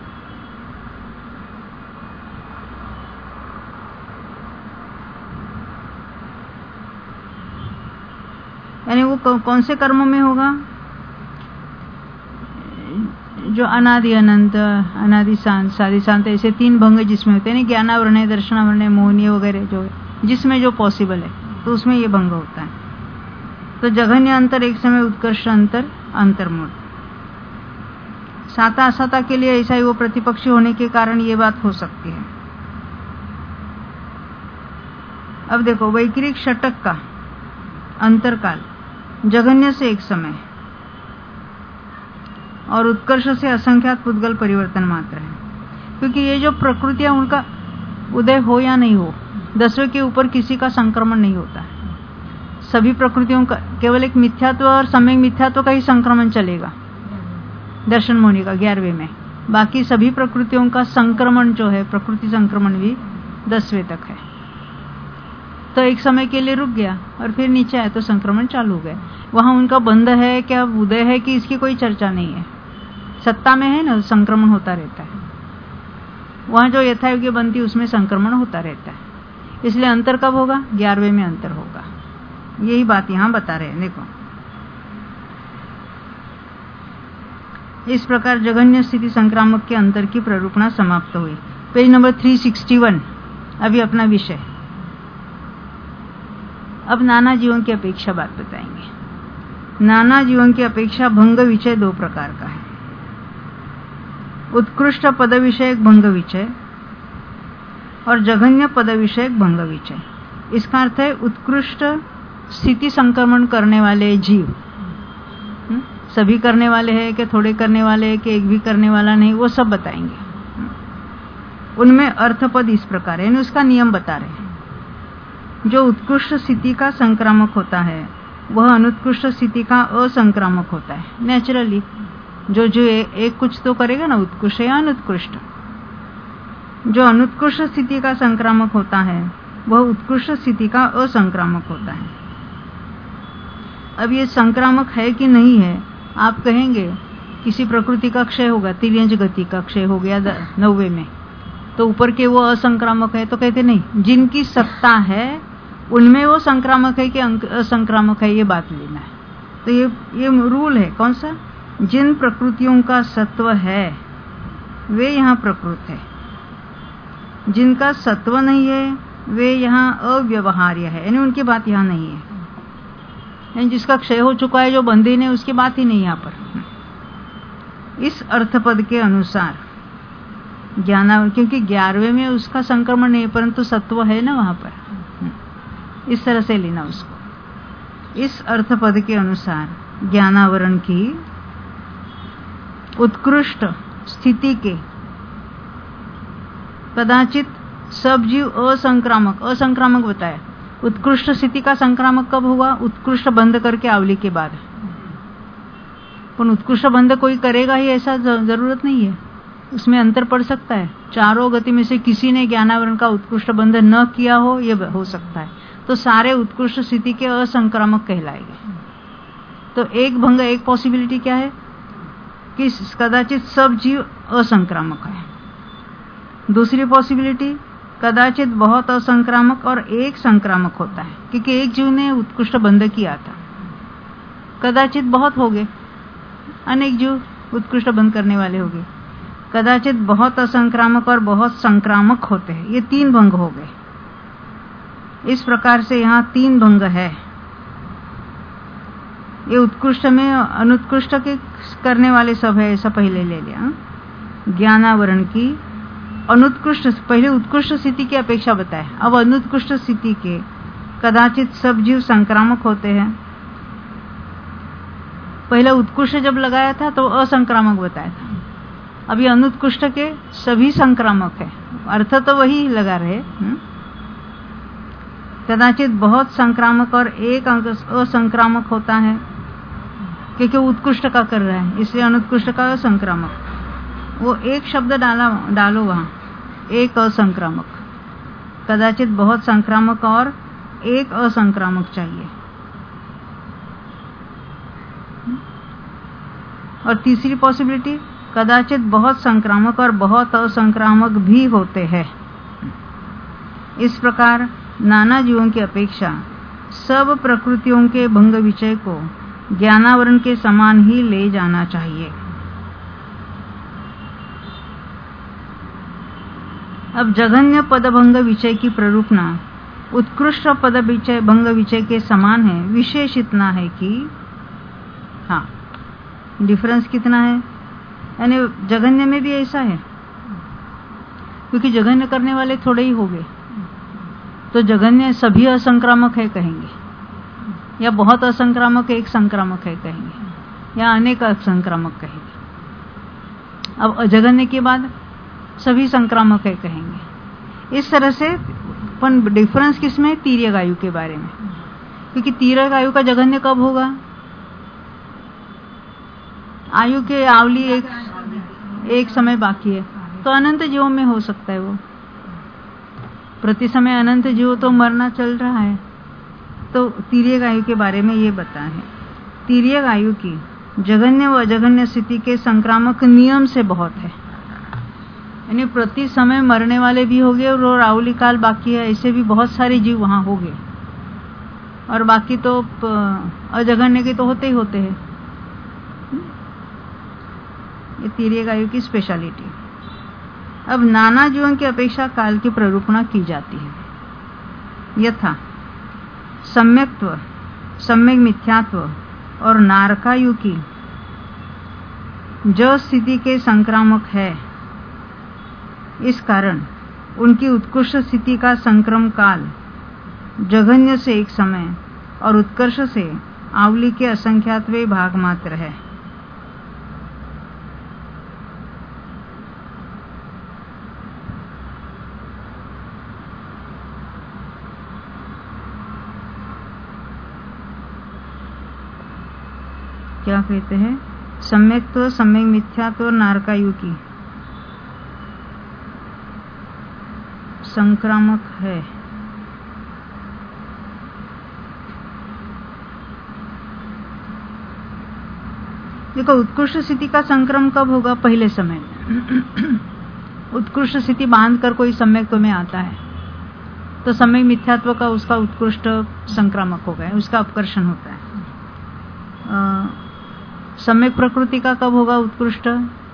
यानी वो कौन से कर्मों में होगा? जो अनादि अनंत, अनादि शांत, सादि शांत, ऐसे 3 भंग जिसमें होते हैं ना, ज्ञानावरण, दर्शनावरण, मोहनीय वगैरह, जो जिसमें जो पॉसिबल है, तो उसमें ये भंग होता है। तो जघन्य अंतर एक समय, उत्कर्ष अंतर अंतर्मूर्त। साता असाता के लिए ऐसा ही वो प्रतिपक्षी होने के कारण ये बात हो सकती है। अब देखो वैक्रिक षटक का अंतरकाल जघन्य से एक समय और उत्कर्ष से असंख्यात पुद्गल परिवर्तन मात्र है। क्योंकि ये जो प्रकृतियां, उनका उदय हो या नहीं हो, 10वें के ऊपर किसी का संक्रमण नहीं होता है। सभी प्रकृतियों का केवल एक मिथ्यात्व और सम्यक मिथ्यात्व का ही संक्रमण चलेगा दर्शन मोहनी का 11वें में। बाकी सभी प्रकृतियों का संक्रमण जो है, प्रकृति संक्रमण भी 10वें तक है। तो एक समय के लिए रुक गया और फिर नीचे आया तो संक्रमण चालू हो गया। वहां उनका बंध है क्या, उदय है कि, इसकी कोई चर्चा नहीं है। सत्ता में है ना, संक्रमण होता रहता है। वहां जो यथायोग्य बनती उसमें संक्रमण होता रहता है। इसलिए अंतर कब होगा? 11वें में अंतर होगा। यही बात यहां बता रहे हैं। देखो, इस प्रकार जघन्य स्थिति संक्रामक के अंतर की प्ररूपणा समाप्त हुई। पेज नंबर 361 अभी अपना विषय। अब नाना जीवों की अपेक्षा बात बताएंगे। नाना जीवों की अपेक्षा भंग विषय दो प्रकार का है। उत्कृष्ट पद विषयक भंग विषय और जघन्य पद विषयक भंग विषय। इसका अर्थ है उत्कृष्ट स्थिति संक्रमण करने वाले जीव, सभी करने वाले हैं कि थोड़े करने वाले हैं कि एक भी करने वाला नहीं, वो सब बताएंगे। उनमें अर्थपद इस प्रकार है, यानी उसका नियम बता रहे हैं। जो उत्कृष्ट स्थिति का संक्रामक होता है वह अनुत्कृष्ट स्थिति का असंक्रामक होता है। नेचुरली जो एक कुछ तो करेगा ना, उत्कृष्ट या अनुत्कृष्ट। जो अनुत्कृष्ट स्थिति का संक्रामक होता है वह उत्कृष्ट स्थिति का असंक्रामक होता है। अब ये संक्रामक है कि नहीं है, आप कहेंगे किसी प्रकृति का क्षय होगा, तिर्यंज गति का क्षय हो गया 90 में, तो ऊपर के वो असंक्रामक है, तो कहते नहीं, जिनकी सत्ता है उनमें वो संक्रामक है कि असंक्रामक है, ये बात लेना है। तो ये रूल है। कौन सा? जिन प्रकृतियों का सत्व है वे यहाँ प्रकृत है, जिनका सत्व नहीं है वे यहाँ अव्यवहार्य है, यानी उनकी बात यहाँ नहीं है। यानी जिसका क्षय हो चुका है, जो बंधीन है, उसकी बात ही नहीं यहाँ पर। इस अर्थपद के अनुसार ज्ञाना, क्योंकि 11वें में उसका संक्रमण नहीं, परंतु सत्व है ना वहां पर, इस तरह से लेना उसको। इस अर्थपद के अनुसार ज्ञानावरण की उत्कृष्ट स्थिति के कदाचित सब जीव असंक्रामक बताया। उत्कृष्ट स्थिति का संक्रामक कब हुआ? उत्कृष्ट बंध करके आवली के बाद। पर उत्कृष्ट बंध कोई करेगा ही ऐसा जरूरत नहीं है, उसमें अंतर पड़ सकता है। चारों गति में से किसी ने ज्ञानावरण का उत्कृष्ट बंध न किया हो, यह हो सकता है, तो सारे उत्कृष्ट स्थिति के असंक्रामक कहलाएंगे। तो एक भंग, एक पॉसिबिलिटी क्या है कि कदाचित सब जीव असंक्रामक है। दूसरी पॉसिबिलिटी, कदाचित बहुत असंक्रामक और एक संक्रामक होता है, क्योंकि एक जीव ने उत्कृष्ट बंध किया था। कदाचित बहुत हो गए, अनेक जीव उत्कृष्ट बंध करने वाले हो गए। कदाचित बहुत असंक्रामक और बहुत संक्रामक होते हैं, ये 3 भंग हो गए। इस प्रकार से यहाँ 3 भंग है। ये उत्कृष्ट में अनुत्कृष्ट के करने वाले सब है, ऐसा पहले ले लिया। ज्ञानावरण की अनुत्कृष्ट, पहले उत्कृष्ट स्थिति की अपेक्षा बताए, अब अनुत्कृष्ट स्थिति के कदाचित सब जीव संक्रामक होते हैं। पहले उत्कृष्ट जब लगाया था तो असंक्रामक बताया था, अभी अनुत्कृष्ट के सभी संक्रामक है, अर्थ तो वही लगा रहे। कदाचित बहुत संक्रामक और एक असंक्रामक होता है, क्योंकि उत्कृष्ट का कर रहा है, इसलिए अनुत्कृष्ट का असंक्रामक। वो एक शब्द डालो वहां, एक असंक्रामक। कदाचित बहुत संक्रामक और एक असंक्रामक चाहिए। और तीसरी पॉसिबिलिटी, कदाचित बहुत संक्रामक और बहुत असंक्रामक भी होते हैं। इस प्रकार नाना जीवों की अपेक्षा सब प्रकृतियों के भंग विषय को ज्ञानावरण के समान ही ले जाना चाहिए। अब जघन्य पदभंग विषय की प्ररूपणा उत्कृष्ट पद विषय भंग विषय के समान है। विशेष इतना है कि हाँ, डिफरेंस कितना है, यानी जघन्य में भी ऐसा है, क्योंकि जघन्य करने वाले थोड़े ही हो गए, तो जघन्य सभी असंक्रामक है कहेंगे, या बहुत असंक्रामक एक संक्रामक है कहेंगे, या अनेक असंक्रामक कहेंगे। अब अजघन्य के बाद सभी संक्रामक है कहेंगे। इस तरह से पण डिफरेंस किसमें? तीर्यक आयु के बारे में, क्योंकि तीर्यक आयु का जघन्य कब होगा? आयु के आवली एक समय बाकी है, तो अनंत जीवों में हो सकता है वो। प्रति समय अनंत जीव तो मरना चल रहा है। तो तिर्यक आयु के बारे में ये बता है। तिर्यक आयु की जघन्य व अजघन्य स्थिति के संक्रामक नियम से बहुत है, यानी प्रति समय मरने वाले भी हो गए और आवली काल बाकी है, ऐसे भी बहुत सारे जीव वहां हो गए, और बाकी तो अजघन्य के तो होते ही होते हैं। ये तिर्यक आयु की स्पेशलिटी। अब नाना जीवों की अपेक्षा काल की प्ररूपणा की जाती है। यथा सम्यक्त्व, सम्यक मिथ्यात्व और नारकायु की जो स्थिति के संक्रामक है, इस कारण उनकी उत्कृष्ट स्थिति का संक्रम काल जघन्य से एक समय और उत्कर्ष से आवली के असंख्यातवे भाग मात्र है। क्या कहते हैं? सम्यक्त्व, सम्यक मिथ्यात्व और नारकायु की संक्रामक है। देखो, उत्कृष्ट स्थिति का संक्रम कब होगा? पहले समय में। उत्कृष्ट स्थिति बांध कर कोई सम्यक्त्व में आता है तो सम्यक मिथ्यात्व का उसका उत्कृष्ट संक्रामक हो गया, उसका अपकर्षण होता है। सम्यक प्रकृति का कब होगा उत्कृष्ट?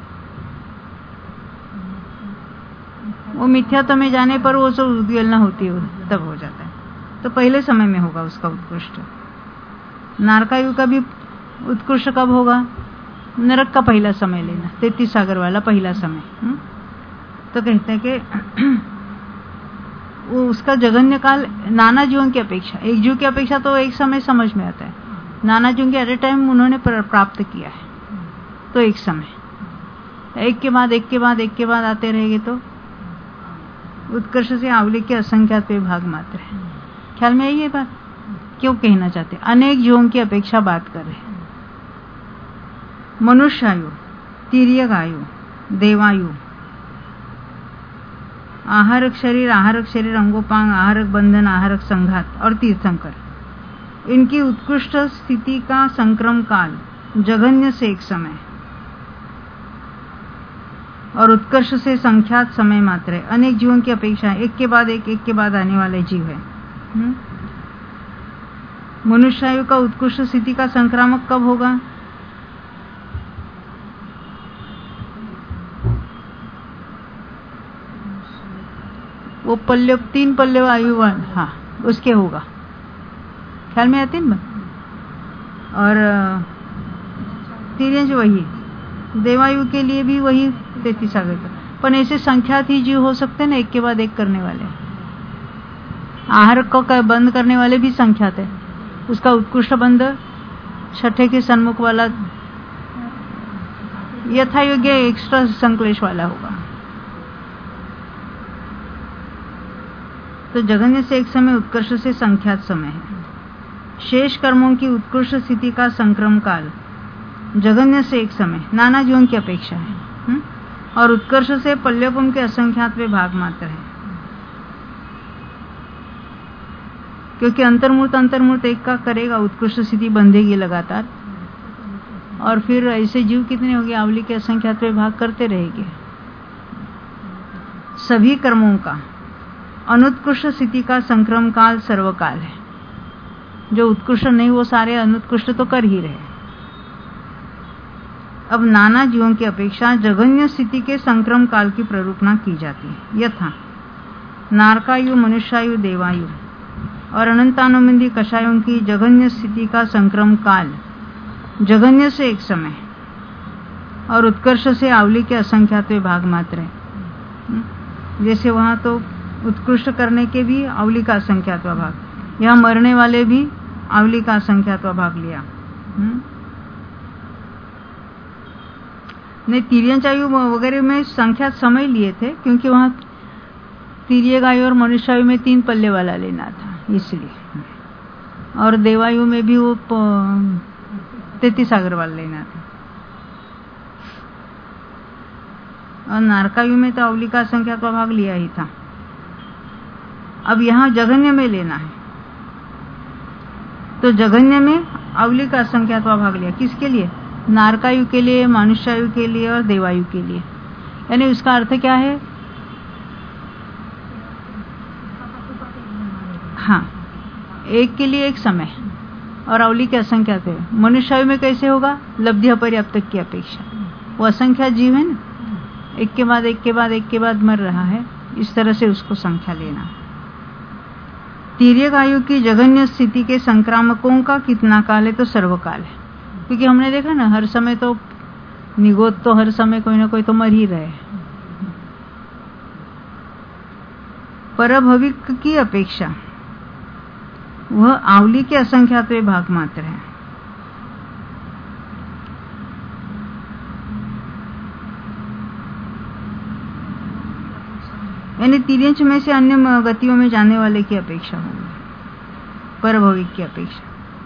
वो मिथ्यात्व में जाने पर वो सब उद्वेलना होती है, तब हो जाता है। तो पहले समय में होगा उसका उत्कृष्ट। नारकायु का भी उत्कृष्ट कब होगा? नरक का पहला समय लेना, 33 सागर वाला पहला समय। तो कहते हैं कि वो उसका जघन्य काल नाना जीवों की अपेक्षा, एक जीव की अपेक्षा तो एक समय समझ में आता है, नाना जीवों के एट ए टाइम उन्होंने प्राप्त किया है, तो एक समय, एक के बाद एक के बाद एक के बाद आते रहेंगे तो उत्कर्ष से आवली के असंख्यात भाग मात्र है। ख्याल में आई ये बात? क्यों कहना चाहते? अनेक जीवों की अपेक्षा बात कर रहे हैं। मनुष्यायु, तिर्यक आयु, देवायु, आहारक शरीर, अंगोपांग, आहारक बंधन, आहारक संघात और तीर्थंकर, इनकी उत्कृष्ट स्थिति का संक्रम काल जघन्य से एक समय और उत्कर्ष से संख्यात समय मात्र है। अनेक जीवों की अपेक्षा एक के बाद एक के बाद आने वाले जीव है। मनुष्यायु का उत्कृष्ट स्थिति का संक्रामक कब होगा? वो पल्ले, 3 पल्ले आयु, हाँ, उसके होगा। ख्याल में आते ना? और तिर्यज वही, देवायु के लिए भी वही 33 सागर का। पर ऐसे संख्यात ही जीव हो सकते हैं ना, एक के बाद एक करने वाले। आहार को बंद करने वाले भी संख्यात है। उसका उत्कृष्ट बंद छठे के सन्मुख वाला यथा योग्य एक्स्ट्रा संक्लेश वाला होगा। तो जघन्य से एक समय, उत्कर्ष से संख्यात समय है। शेष कर्मों की उत्कृष्ट स्थिति का संक्रम काल जघन्य से एक समय नाना जीवों की अपेक्षा है, और उत्कर्ष से पल्यपुम के असंख्यात वे भाग मात्र है। क्योंकि अंतर्मूर्त एक का करेगा, उत्कृष्ट स्थिति बंधेगी लगातार, और फिर ऐसे जीव कितने होंगे? आवली के असंख्यात वे भाग करते रहेंगे। सभी कर्मों का अनुत्कृष्ट स्थिति का संक्रम काल सर्वकाल है। जो उत्कृष्ट नहीं वो सारे अनुत्कृष्ट तो कर ही रहे। अब नाना जीवों की अपेक्षा जघन्य स्थिति के संक्रम काल की प्ररूपणा की जाती है। यथा नारकायु, मनुष्यायु, देवायु और अनंतानुबंधी कषायों की जघन्य स्थिति का संक्रम काल जघन्य से एक समय और उत्कर्ष से आवली के असंख्यात भाग मात्र है। जैसे वहां तो उत्कृष्ट करने के भी आवली का असंख्यात भाग, यहाँ मरने वाले भी आवली का असंख्यात भाग लिया। नहीं, तिर्यक आयु वगैरह में संख्यात समय लिए थे, क्योंकि वहां तिर्यक आयु और मनुष्यायु में 3 पल्ले वाला लेना था, इसलिए। और देवायु में भी वो 33 सागर वाला लेना था। और नारकायु में तो आवली का असंख्यात भाग लिया ही था। अब यहाँ जघन्य में लेना है, तो जघन्य में अवली का असंख्यात्वा भाग लिया। किसके लिए? नारकायु के लिए, मनुष्यायु के लिए और देवायु के लिए। यानी उसका अर्थ क्या है? हाँ, एक के लिए एक समय और अवली के असंख्यात है। मनुष्यायु में कैसे होगा? लब्धि अपर्याप्त की अपेक्षा। वो असंख्यात जीव है ना, एक के बाद एक के बाद एक के बाद मर रहा है, इस तरह से उसको संख्या लेना। तिर्यक आयु की जघन्य स्थिति के संक्रामकों का कितना काल है? तो सर्वकाल है, क्योंकि हमने देखा ना, हर समय तो निगोद तो हर समय कोई ना कोई तो मर ही रहे। परभविक की अपेक्षा वह आवली के असंख्यात्वे भाग मात्र है। यानी तिर्यंच में से अन्य गतियों में जाने वाले की अपेक्षा होगी, परभविक की अपेक्षा।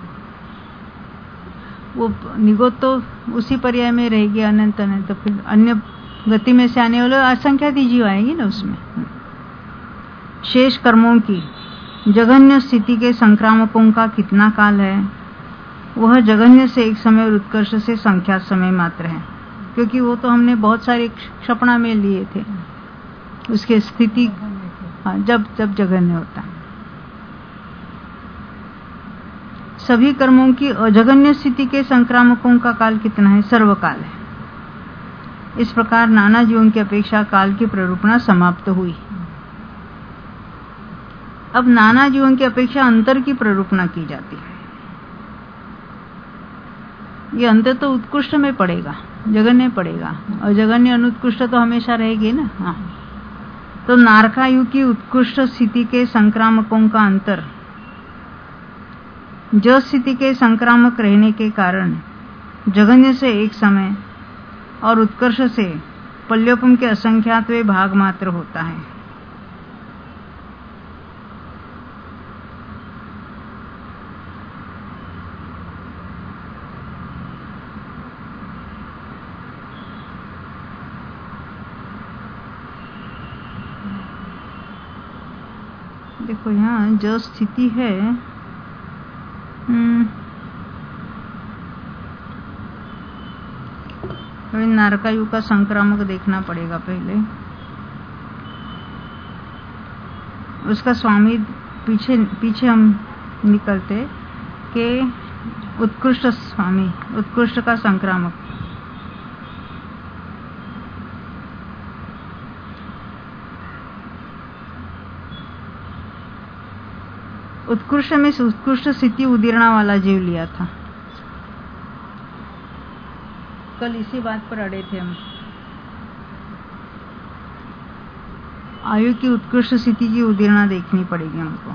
वो निगोद तो उसी पर्याय में रहेगी अनंत अनंत, तो फिर अन्य गति में से आने वाले असंख्यात ही जीव आएंगे ना उसमें। शेष कर्मों की जघन्य स्थिति के संक्रामकों का कितना काल है? वह जघन्य से एक समय और उत्कर्ष से संख्यात समय मात्र है, क्योंकि वो तो हमने बहुत सारे क्षपणा में लिए थे उसके स्थिति। हाँ, जब जब जघन्य होता। सभी कर्मों की अजघन्य स्थिति के संक्रामकों का काल कितना है? सर्वकाल है। इस प्रकार नाना जीवों की अपेक्षा काल की प्ररूपणा समाप्त हुई। अब नाना जीवों की अपेक्षा अंतर की प्ररूपणा की जाती है। ये अंतर तो उत्कृष्ट में पड़ेगा, जघन्य पड़ेगा, और जघन्य अनुत्कृष्ट तो हमेशा रहेगी ना। हाँ, तो नारकायु की उत्कृष्ट स्थिति के संक्रामकों का अंतर ज स्थिति के संक्रामक रहने के कारण जघन्य से एक समय और उत्कर्ष से पल्योपम के असंख्यात्वे भाग मात्र होता है। देखो यहाँ जो स्थिति है, नारकायु का संक्रामक देखना पड़ेगा पहले। उसका स्वामी पीछे हम निकलते कि उत्कृष्ट स्वामी, उत्कृष्ट का संक्रामक। उत्कृष्ट में उत्कृष्ट स्थिति उदीर्णा वाला जीव लिया था। कल इसी बात पर अड़े थे हम। आयु की उत्कृष्ट स्थिति की उदीर्णा देखनी पड़ेगी हमको।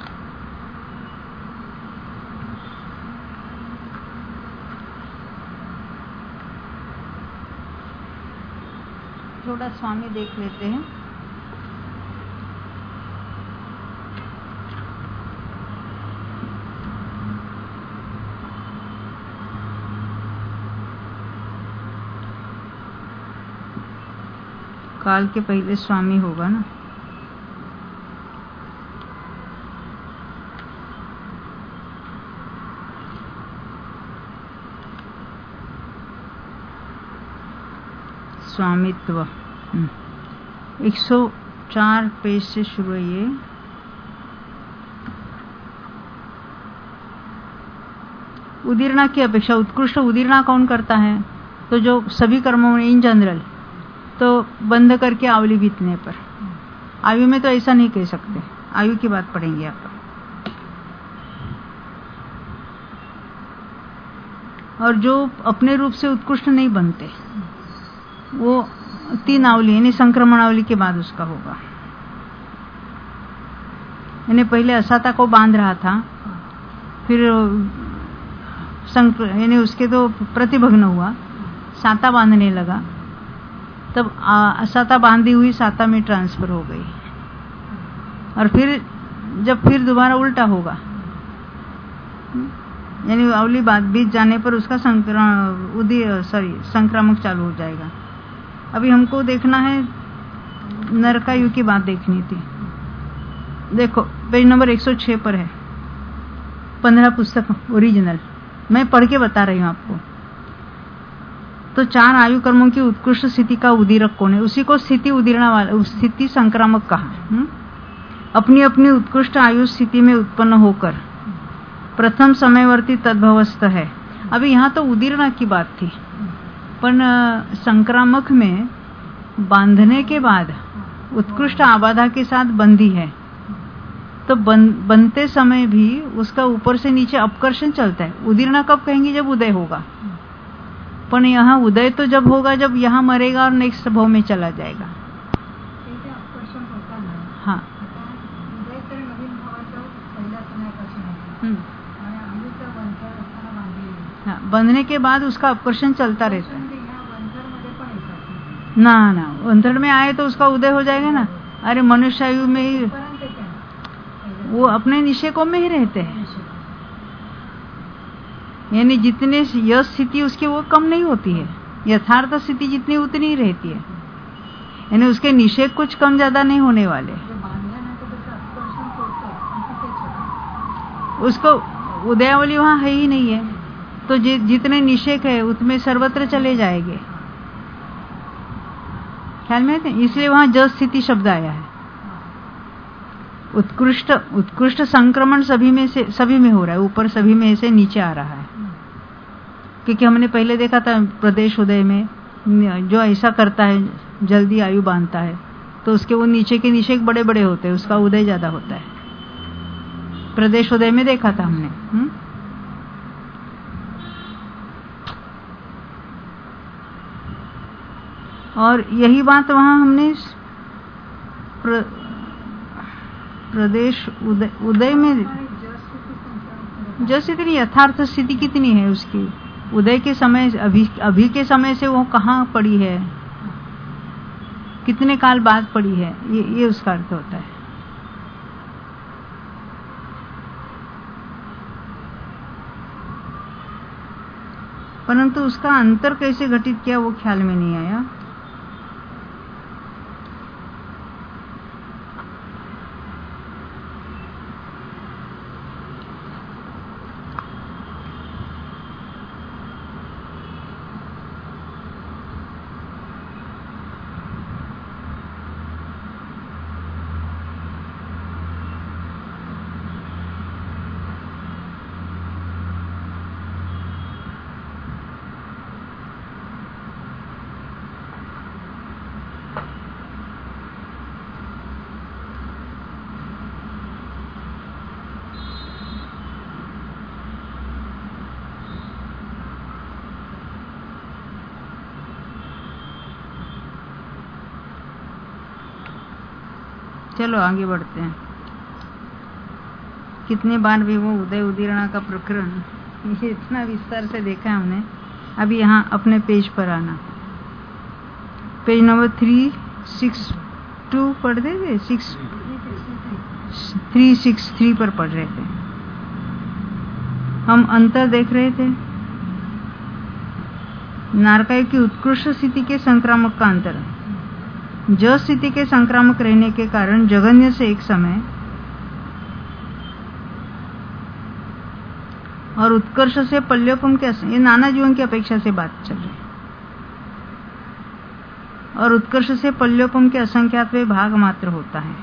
थोड़ा स्वामी देख लेते हैं। काल के पहले स्वामी होगा ना। स्वामित्व 104 पेज से शुरू है ये। उदीर्णा की अपेक्षा उत्कृष्ट उदीर्णा कौन करता है? तो जो सभी कर्मों में इन जनरल, तो बंद करके आवली बीतने पर। आयु में तो ऐसा नहीं कह सकते, आयु की बात पढ़ेंगे आप। और जो अपने रूप से उत्कृष्ट नहीं बनते, वो 3 आवली यानी संक्रमण आवली के बाद उसका होगा। यानी पहले असाता को बांध रहा था, फिर यानी उसके तो प्रतिभग्न हुआ, साता बांधने लगा, तब असाता बांधी हुई साता में ट्रांसफर हो गई। और फिर दोबारा उल्टा होगा, यानी अवली बात बीत जाने पर उसका संक्रामक चालू हो जाएगा। अभी हमको देखना है, नरकायु की बात देखनी थी। देखो पेज नंबर 106 पर है, 15 पुस्तक ओरिजिनल, मैं पढ़ के बता रही हूँ आपको। तो 4 आयु कर्मों की उत्कृष्ट स्थिति का उदीरक कौन है? उसी को स्थिति उदीरणा वाला, स्थिति संक्रामक कहा। अपनी अपनी उत्कृष्ट आयु स्थिति में उत्पन्न होकर प्रथम समयवर्ती तद्भवस्थ है। अभी यहाँ तो उदीरणा की बात थी, पर संक्रामक में बांधने के बाद उत्कृष्ट आबाधा के साथ बंधी है, तो बनते समय भी उसका ऊपर से नीचे अपकर्षण चलता है। उदीरणा कब कहेंगे? जब उदय होगा। पर यहाँ उदय तो जब होगा जब यहाँ मरेगा और नेक्स्ट भाव में चला जाएगा। हाँ, हाँ, बंधने के बाद उसका अपकर्षण चलता रहता है। ना वंथड़ में आए तो उसका उदय हो जाएगा ना। अरे मनुष्य आयु में ही वो अपने निषेकों में ही रहते हैं, यानी जितने यह स्थिति उसकी वो कम नहीं होती है, यथार्थ स्थिति जितनी उतनी ही रहती है, यानी उसके निषेक कुछ कम ज्यादा नहीं होने वाले। उसको उदयावली वहां है ही नहीं है, तो जितने निषेक है उतने सर्वत्र चले जाएंगे। ख्याल में आते, इसलिए वहां जस स्थिति शब्द आया है। उत्कृष्ट संक्रमण सभी में हो रहा है, ऊपर सभी में से नीचे आ रहा है। क्योंकि हमने पहले देखा था प्रदेश उदय में, जो ऐसा करता है जल्दी आयु बांधता है तो उसके वो नीचे के निषेक बड़े बड़े होते हैं, उसका उदय ज्यादा होता है। प्रदेश उदय में देखा था हमने। और यही बात वहां हमने प्रदेश उदय में जैसे इतनी यथार्थ स्थिति कितनी है उसकी, उदय के समय अभी के समय से वो कहाँ पड़ी है, कितने काल बाद पड़ी है, ये उसका अर्थ होता है। परंतु उसका अंतर कैसे घटित किया वो ख्याल में नहीं आया। चलो आगे बढ़ते हैं। कितने बार भी वो उदय उदीरणा का प्रकरण ये इतना विस्तार से देखा है हमने। अभी यहाँ अपने पेज पर आना, पेज नंबर 362 पढ़ देंगे, 363 पर पढ़ रहे थे हम। अंतर देख रहे थे नारकायु की उत्कृष्ट स्थिति के संक्रामक का अंतर। जो स्थिति के संक्रामक रहने के कारण जगन्य से एक समय और उत्कर्ष से पल्योपम के, ये नाना जीवन की अपेक्षा से बात चल रही है, और उत्कर्ष से पल्योपम के असंख्यात भाग मात्र होता है।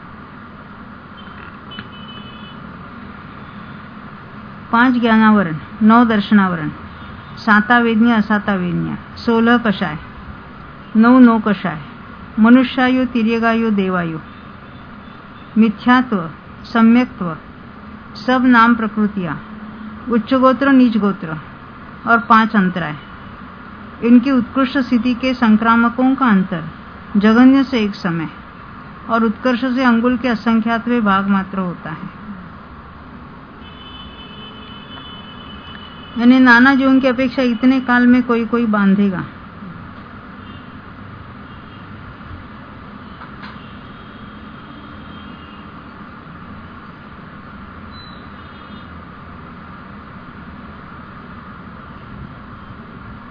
पांच ज्ञानावरण, 9 दर्शनावरण, 7 वेदनीय असाता वेदनीय, 16 कषाय, 9 कषाय, मनुष्यायु, तिर्यगायु, देवायु, मिथ्यात्व, सम्यक्त्व, सब नाम प्रकृतियां, उच्च गोत्र नीच गोत्र और 5 अंतराय। इनकी उत्कृष्ट स्थिति के संक्रामकों का अंतर जगन्य से एक समय और उत्कर्ष से अंगुल के असंख्यातवें भाग मात्र होता है। यानी नाना जीवन की अपेक्षा इतने काल में कोई कोई बांधेगा।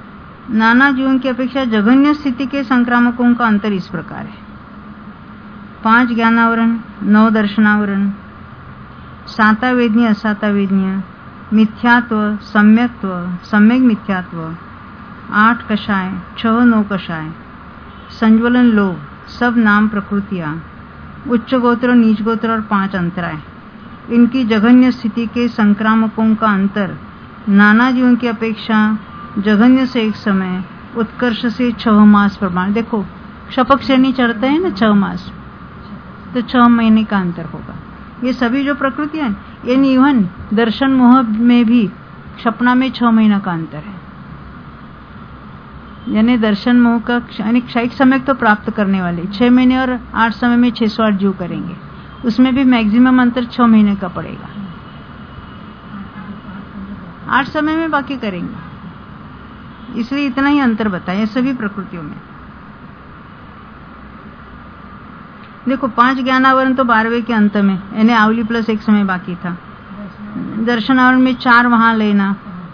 नाना जीवन की अपेक्षा जघन्य स्थिति के संक्रामकों का अंतर इस प्रकार है। 5 ज्ञानावरण, 9 दर्शनावरण, सातावेदनीय, असातावेदनीय, मिथ्यात्व, सम्यक्त्व, सम्यक मिथ्यात्व, 8 कषाय, 6 9 कषाय, संज्वलन लोभ, सब नाम प्रकृतियां, उच्च गोत्र, नीच गोत्र और 5 अंतराय। इनकी जघन्य स्थिति के संक्रामकों का अंतर नाना जीवों की अपेक्षा जघन्य से एक समय, उत्कर्ष से 6 मास प्रमाण। देखो शपक श्रेणी चढ़ते हैं ना 6 मास, तो 6 महीने का अंतर होगा। ये सभी जो प्रकृतियां हैं, इवन दर्शन मोह में भी सपना में 6 महीना का अंतर है। यानी दर्शन मोह का यानी क्षयिक समय तो प्राप्त करने वाले 6 महीने और 8 समय में 608 जीव करेंगे, उसमें भी मैक्सिमम अंतर 6 महीने का पड़ेगा। 8 समय में बाकी करेंगे, इसलिए इतना ही अंतर बताया सभी प्रकृतियों में। देखो 5 ज्ञानावरण तो 12वें के अंत में, यानी आवली प्लस 1 समय बाकी था। दर्शनावरण में 4 वहां लेना,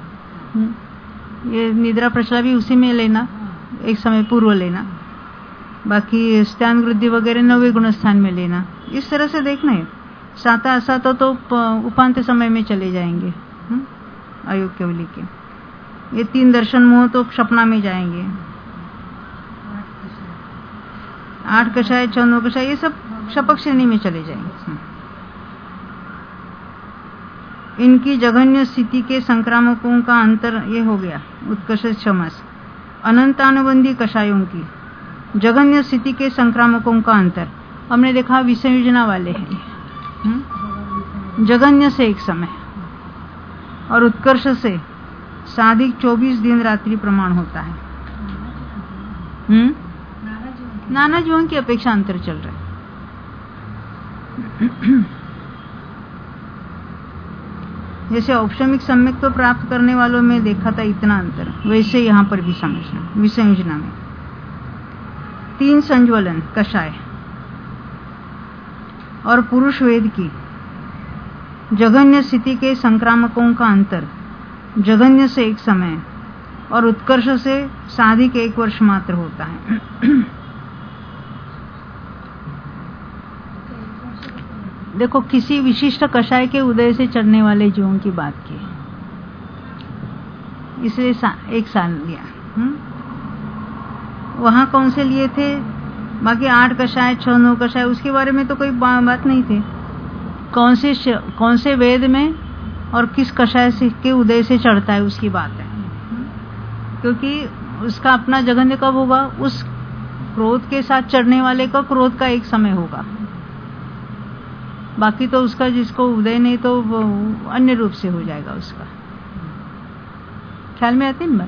ये निद्रा प्रचला भी उसी में लेना, एक समय पूर्व लेना, बाकी स्थान वृद्धि वगैरह 9वें गुण स्थान में लेना। इस तरह से देखना है। साता असाता तो उपांत समय में चले जाएंगे अयोग केवली के। ये 3 दर्शन मोह तो सपना में जाएंगे। 8 कषाय, 6 9 कषाय, ये सब शपक श्रेणी में चले जाएंगे। इनकी जघन्य स्थिति के संक्रामकों का अंतर ये हो गया, उत्कर्ष 6 मास। अनंतानुबंधी कषायों की जघन्य स्थिति के संक्रामकों का अंतर हमने देखा, विसंयोजना वाले हैं, जघन्य से एक समय और उत्कर्ष से साधिक 24 दिन रात्रि प्रमाण होता है। नाना जीवों की अपेक्षा अंतर चल रहा है। जैसे औपशमिक सम्यक तो प्राप्त करने वालों में देखा था इतना अंतर, वैसे यहाँ पर भी समझना। विसंयोजना में 3 संज्वलन कषाय और पुरुष वेद की जघन्य स्थिति के संक्रामकों का अंतर जघन्य से एक समय और उत्कर्ष से साधिक 1 वर्ष मात्र होता है। देखो किसी विशिष्ट कषाय के उदय से चढ़ने वाले जीवों की बात की, इसलिए 1 साल लिया। वहां कौन से लिए थे? बाकी 8 कषाय, 6 9 कषाय, उसके बारे में तो कोई बात नहीं थी। कौन से वेद में और किस कषाय से के उदय से चढ़ता है उसकी बात है, क्योंकि उसका अपना जघन्य कब होगा? उस क्रोध के साथ चढ़ने वाले का क्रोध का एक समय होगा, बाकी तो उसका जिसको उदय नहीं तो वो अन्य रूप से हो जाएगा उसका। ख्याल में आती है बात?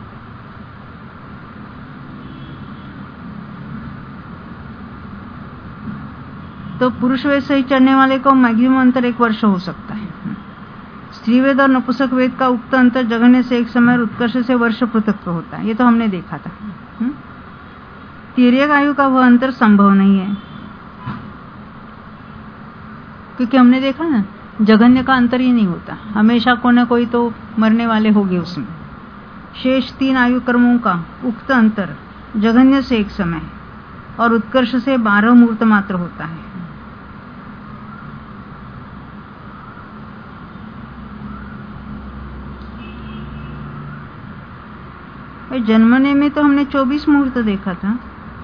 तो पुरुष वेद से ही चढ़ने वाले को मैक्सिमम अंतर 1 वर्ष हो सकता है। स्त्री वेद और नपुंसक वेद का उक्त अंतर जघन्य से एक समय और उत्कर्ष से वर्ष पृथक्त्व होता है, ये तो हमने देखा था। तिर्यक आयु का वह अंतर संभव नहीं है, क्योंकि हमने देखा ना जघन्य का अंतर ही नहीं होता, हमेशा कोई ना कोई तो मरने वाले होंगे उसमें। शेष 3 आयु कर्मों का उक्त अंतर जघन्य से एक समय और उत्कर्ष से 12 मुहूर्त मात्र होता है। जन्मने में तो हमने 24 मुहूर्त देखा था।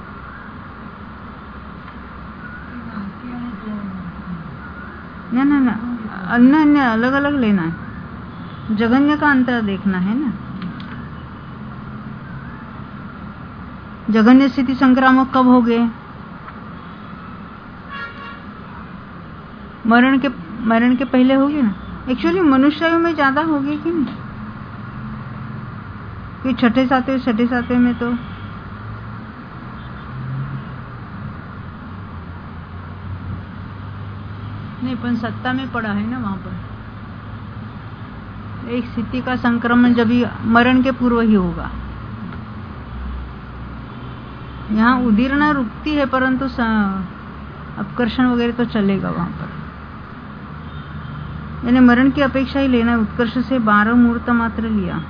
ना अन्य अलग अलग लेना है, जघन्य का अंतर देखना है ना। जघन्य स्थिति संक्रामक कब हो गए? मरण के पहले हो गए ना। एक्चुअली मनुष्य में ज्यादा हो गए कि नहीं, कि छठे सातवें में तो नहीं, पण 7 में पड़ा है ना वहां पर। एक स्थिति का संक्रमण जब भी मरण के पूर्व ही होगा। यहाँ उदीरना रुकती है, परंतु अपकर्षण वगैरह तो चलेगा वहां पर। यानी मरण की अपेक्षा ही लेना है। उत्कर्ष से 12 मुहूर्त मात्र लिया।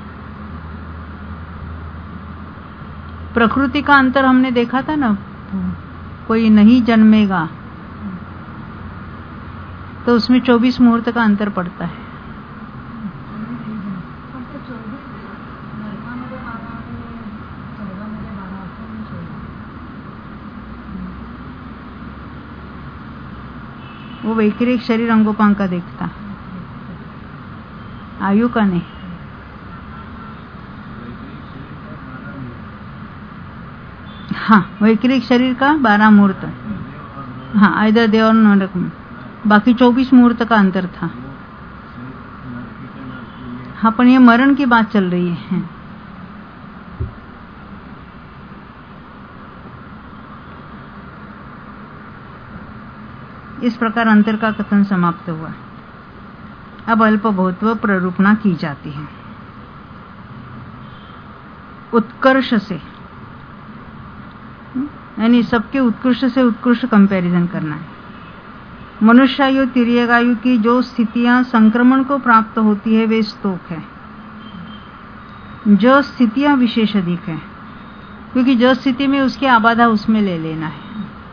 प्रकृति का अंतर हमने देखा था ना, कोई नहीं जन्मेगा, तो उसमें 24 मुहूर्त का अंतर पड़ता है। वो वैक्रिक शरीर अंगोपांग का देखता, आयु का नहीं। हाँ, वैक्रिक शरीर का 12 मुहूर्त, हाँ, इधर देव और नरक में, बाकी 24 मुहूर्त का अंतर था। हाँ, पर ये मरण की बात चल रही है। इस प्रकार अंतर का कथन समाप्त हुआ। अब अल्पभूतत्व प्ररूपणा की जाती है उत्कर्ष से, यानी सबके उत्कृष्ट से उत्कृष्ट कंपैरिजन करना है। मनुष्यायु तिर्यकायु की जो स्थितियां संक्रमण को प्राप्त होती है वे स्तोक है। जो स्थितियां विशेष अधिक है, क्योंकि जो स्थिति में उसकी आबादा उसमें ले लेना है।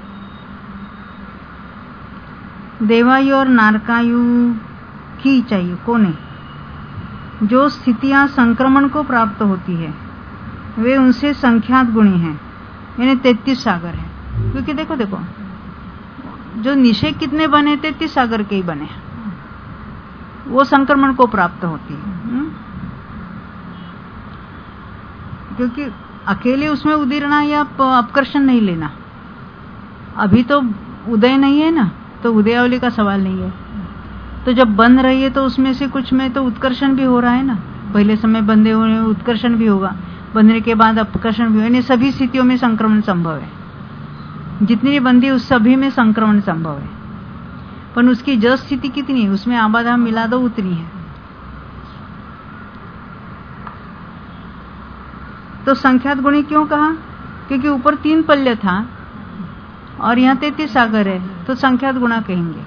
देवायु और नारकायु की चाहिए को नहीं। जो स्थितियां संक्रमण को प्राप्त होती है वे उनसे संख्यात गुणी हैं, यानी 33 सागर है। क्योंकि देखो जो निषेध कितने बने, 33 सागर के ही बने, वो संक्रमण को प्राप्त होती है। क्योंकि अकेले उसमें उदीरना या अपकर्षण नहीं लेना। अभी तो उदय नहीं है ना, तो उदयावली का सवाल नहीं है। तो जब बन रही है तो उसमें से कुछ में तो उत्कर्षण भी हो रहा है ना। पहले समय बंधे हुए में उत्कर्षण भी होगा, बंधने के बाद अपकर्षण भी, यानी सभी स्थितियों में संक्रमण संभव है। जितनी भी बंधी उस सभी में संक्रमण संभव है, पर उसकी जस स्थिति कितनी है, उसमें आबादा मिला दो उतनी है। तो संख्यात गुणी क्यों कहा? क्योंकि ऊपर 3 पल्य था और यहाँ 33 सागर है, तो संख्यात गुणा कहेंगे।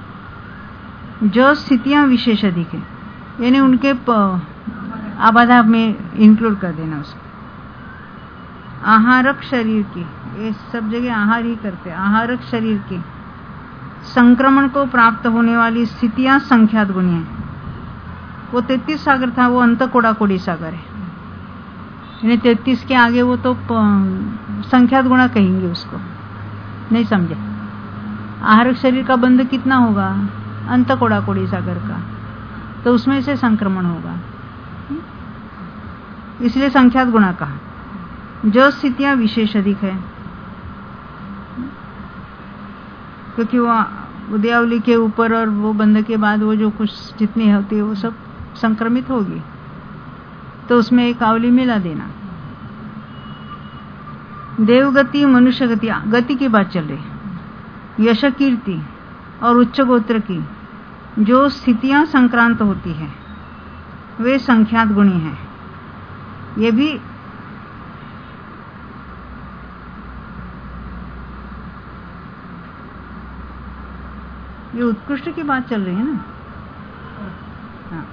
जो स्थितियां विशेष अधिक है, यानी उनके आबादा में इंक्लूड कर देना उसको। आहारक शरीर की, ये सब जगह आहार ही करते, आहारक शरीर की संक्रमण को प्राप्त होने वाली स्थितियां संख्यात गुणी है। वो 33 सागर था, वो अंत कोड़ाकोड़ी सागर है, यानी 33 के आगे वो तो संख्यात गुणा कहेंगे उसको। नहीं समझे? आहारक शरीर का बंध कितना होगा? अंत कोड़ाकोड़ी सागर का, तो उसमें से संक्रमण होगा, इसलिए संख्यात गुणा कहा। जो स्थितियां विशेष अधिक है, क्योंकि वो उदयावली के ऊपर और वो बंध के बाद वो जो कुछ जितनी होती है वो सब संक्रमित होगी, तो उसमें एक आवली मिला देना। देवगति, मनुष्य गति, गति की बात चल रही। यश कीर्ति और उच्च गोत्र की जो स्थितियां संक्रांत होती है वे संख्यात गुणी हैं। ये भी ये उत्कृष्ट की बात चल रही है ना। हाँ।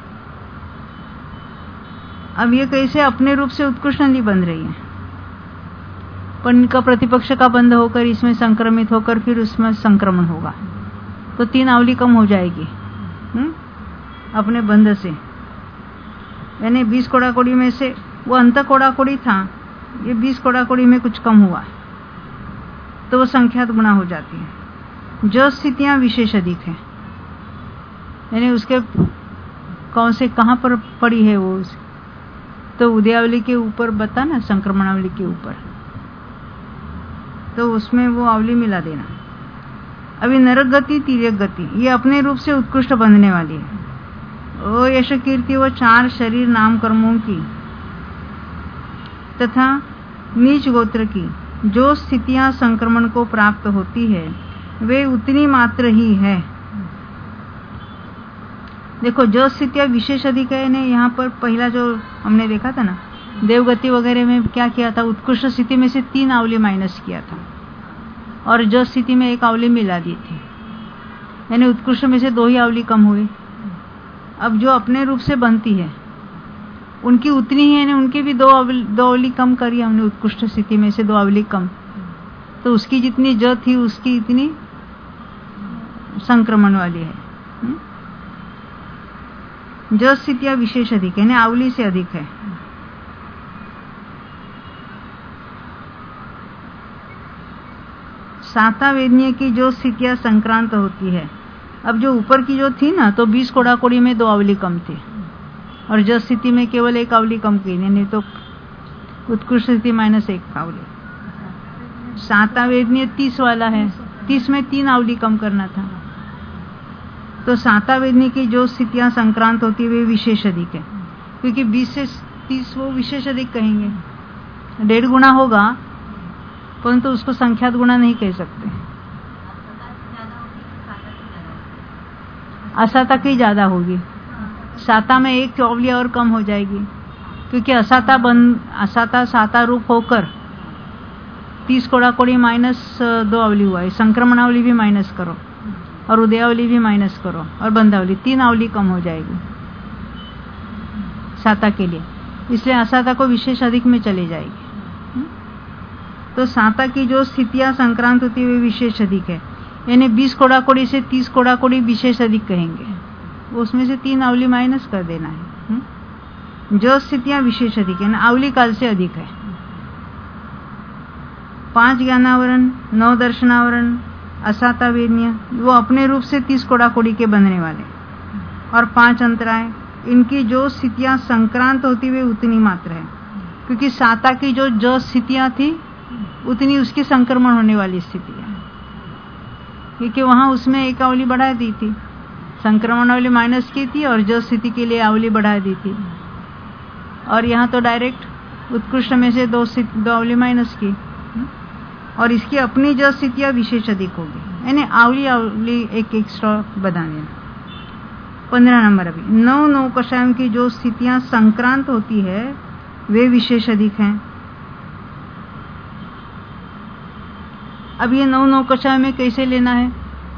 अब ये कैसे अपने रूप से उत्कृष्ट नहीं बन रही है, पर इनका प्रतिपक्ष का बंध होकर इसमें संक्रमित होकर फिर उसमें संक्रमण होगा, तो 3 आवली कम हो जाएगी अपने बंध से। यानी 20 कोड़ाकोड़ी में से वो अंत कोड़ाकोड़ी था, ये 20 कोड़ाकोड़ी में कुछ कम हुआ, तो वो संख्यात गुणा हो जाती है। जो स्थितियां विशेष अधिक है, यानी उसके कौन से कहाँ पर पड़ी है वो, तो उदयावली के ऊपर बता ना, संक्रमणावली के ऊपर, तो उसमें वो आवली मिला देना। अभी नरक गति, तिर्यक गति, ये अपने रूप से उत्कृष्ट बंधने वाली है। ओ यश कीर्ति वो 4 शरीर नाम कर्मों की तथा नीच गोत्र की जो स्थितियां संक्रमण को प्राप्त होती है वे उतनी मात्र ही है। देखो, जो स्थितियां विशेष अधिक है ने, यहाँ पर पहला जो हमने देखा था ना, देवगति वगैरह में क्या किया था, उत्कृष्ट स्थिति में से 3 आवली माइनस किया था और जो स्थिति में 1 आवली मिला दी थी, यानी उत्कृष्ट में से 2 ही आवली कम हुई। अब जो अपने रूप से बनती है उनकी उतनी ही है, यानी उनकी भी 2 आवली कम करी हमने, उत्कृष्ट स्थिति में से 2 आवली कम, तो उसकी जितनी ज थी उसकी इतनी संक्रमण वाली है। ज स्थितियां विशेष अधिक है, यानी आवली से अधिक है। साता वेदनीय की जो स्थितियां संक्रांत होती है, अब जो ऊपर की जो थी ना, तो 20 कोड़ाकोड़ी में 2 आवली कम थी और जस स्थिति में केवल 1 आवली कम की, नहीं तो उत्कृष्ट स्थिति -1 आवली। साता वेदनीय 30 वाला है, 30 में 3 आवली कम करना था। तो साता वेदनीय की जो स्थितियां संक्रांत होती है वे विशेष अधिक है, क्योंकि 20 से 30 वो विशेष अधिक कहेंगे। 1.5 गुना होगा, परंतु उसको संख्यात गुणा नहीं कह सकते। असाता की ज्यादा होगी, साता में 1 आवली और कम हो जाएगी, क्योंकि असाता साता रूप होकर 30 कोड़ाकोड़ी -2 आवली हुआ है। संक्रमणावली भी माइनस करो और उदयावली भी माइनस करो और बंधावली, 3 आवली कम हो जाएगी साता के लिए, इसलिए असाता को विशेष अधिक में चली जाएगी। तो साता की जो स्थितियां संक्रांत होती है वे विशेष अधिक है, यानी 20 कोड़ाकोड़ी से 30 कोड़ाकोड़ी विशेष अधिक कहेंगे, उसमें से 3 आवली माइनस कर देना है। जो स्थितियां विशेष अधिक है ना, आवली काल से अधिक है। 5 ज्ञानावरण, 9 दर्शनावरण, असाता वेदनीय वो अपने रूप से 30 कोड़ाकोड़ी के बनने वाले, और 5 अंतराय, इनकी जो स्थितियां संक्रांत होती वे उतनी मात्र है, क्योंकि साता की जो स्थितियां थी उतनी उसकी संक्रमण होने वाली स्थिति है, क्योंकि वहां उसमें 1 आवली बढ़ा दी थी, संक्रमण वाली माइनस की थी और जो स्थिति के लिए आवली बढ़ा दी थी, और यहाँ तो डायरेक्ट उत्कृष्ट में से 2 आवली माइनस की, और इसकी अपनी जो स्थितियां विशेष अधिक होगी, यानी आवली एक एक्स्ट्रा बना देना। 15 नंबर अभी 9 कषायों की जो स्थितियां संक्रांत होती है वे विशेष अधिक हैं। अब ये 9 कषाय में कैसे लेना है?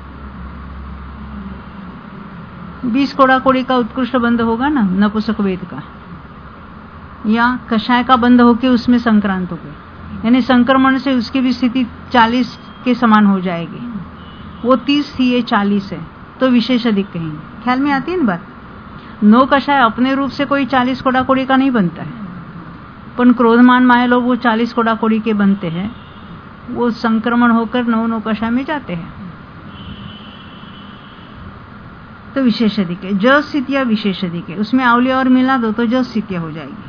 20 कोड़ाकोड़ी का उत्कृष्ट बंध होगा ना नपुंसक वेद का, या कषाय का बंध होके उसमें संक्रांत हो गई, यानी संक्रमण से उसकी भी स्थिति 40 के समान हो जाएगी। वो 30 थी, ये 40 है, तो विशेष अधिक कहेंगे। ख्याल में आती है ना बात? 9 कषाय अपने रूप से कोई 40 कोड़ाकोड़ी का नहीं बनता है, पर क्रोधमान माया लोग वो 40 कोड़ाकोड़ी के बनते हैं, वो संक्रमण होकर 9 कषाय में जाते हैं, तो विशेष अधिक है। जो स्थितियां विशेष अधिक है, उसमें आवली और मिला दो तो जो स्थितियां हो जाएगी।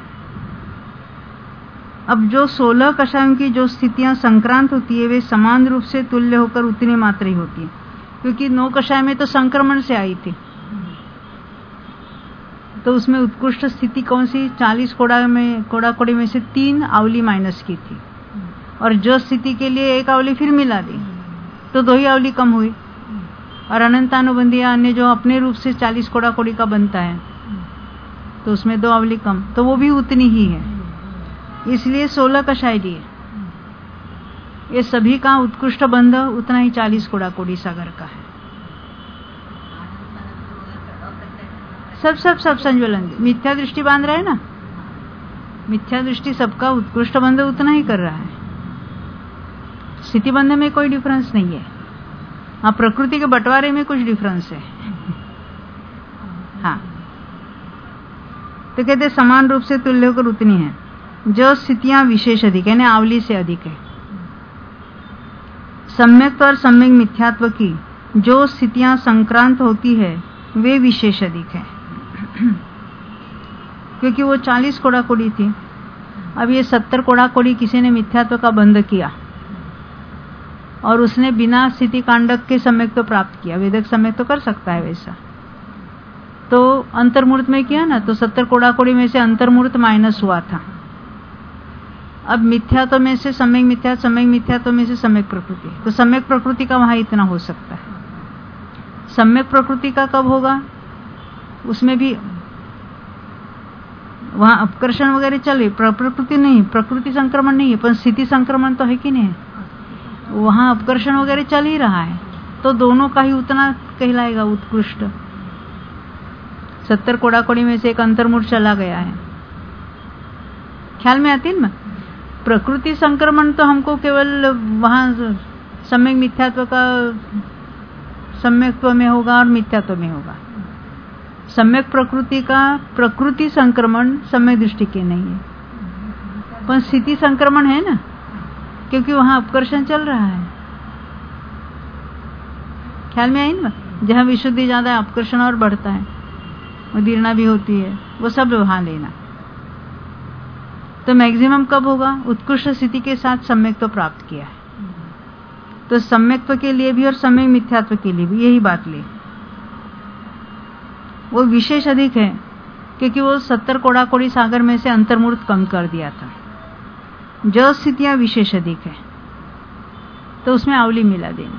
अब जो 16 कषायों की जो स्थितियां संक्रांत होती है वे समान रूप से तुल्य होकर उतनी मात्र ही होती है, क्योंकि 9 कषाय में तो संक्रमण से आई थी, तो उसमें उत्कृष्ट स्थिति कौन सी? 40 कोड़ाकोड़ी में से 3 आवली माइनस की थी, और जो स्थिति के लिए 1 आवली फिर मिला दी, तो 2 ही आवली कम हुई। और अनंतानुबंधी या अन्य जो अपने रूप से 40 कोड़ाकोड़ी का बनता है, तो उसमें 2 आवली कम, तो वो भी उतनी ही है, इसलिए 16 कषाय लिए। ये सभी का उत्कृष्ट बंध उतना ही 40 कोड़ाकोड़ी सागर का है। सब संज्वलन मिथ्या दृष्टि बांध रहे हैं ना, मिथ्या दृष्टि सबका उत्कृष्ट बंध उतना ही कर रहा है, स्थिति बंध में कोई डिफरेंस नहीं है। हाँ, प्रकृति के बंटवारे में कुछ डिफरेंस है। हाँ, तो कहते समान रूप से तुल्य होकर उतनी है। जो स्थितियां विशेष अधिक है, आवली से अधिक है। सम्यक और सम्यक मिथ्यात्व की जो स्थितियां संक्रांत होती है वे विशेष अधिक है, क्योंकि वो 40 कोड़ाकोड़ी थी। अब ये 70 कोड़ाकोड़ी किसी ने मिथ्यात्व का बंध किया और उसने बिना स्थिति कांडक के सम्यक तो प्राप्त किया, वेदक सम्यक तो कर सकता है वैसा, तो अंतर्मूर्त में किया ना, तो 70 कोड़ाकोड़ी में से अंतर्मूर्त माइनस हुआ था। अब मिथ्यात्व में से सम्यक मिथ्यात्व में से सम्यक प्रकृति, तो सम्यक प्रकृति का वहां इतना हो सकता है। सम्यक प्रकृति का कब होगा? उसमें भी वहां अपकर्षण वगैरह चले, प्रकृति नहीं, प्रकृति संक्रमण नहीं है, पर स्थिति संक्रमण तो है कि नहीं? वहां अपकर्षण वगैरह चल ही रहा है, तो दोनों का ही उतना कहलाएगा उत्कृष्ट। 70 कोड़ाकोड़ी में से एक अंतर्मूर्त चला गया है। ख्याल में आती है ना? प्रकृति संक्रमण तो हमको केवल वहां सम्यक मिथ्यात्व का सम्यक्त्व में होगा और मिथ्यात्व में होगा। सम्यक प्रकृति का प्रकृति संक्रमण सम्यक दृष्टि के नहीं है, पर स्थिति संक्रमण है ना, क्योंकि वहां अपकर्षण चल रहा है। ख्याल में आई ना, जहां विशुद्धि ज्यादा है अपकर्षण और बढ़ता है, उदीर्णा भी होती है, वो सब वहां लेना। तो मैक्सिमम कब होगा? उत्कृष्ट स्थिति के साथ सम्यक्त्व प्राप्त किया है। तो सम्यक्त्व के लिए भी और सम्यक मिथ्यात्व के लिए भी यही बात ले। वो विशेष अधिक है क्योंकि वो 70 कोड़ा कोड़ी सागर में से अंतर्मूर्त कम कर दिया था। जो स्थितियां विशेष अधिक है तो उसमें आवली मिला देनी।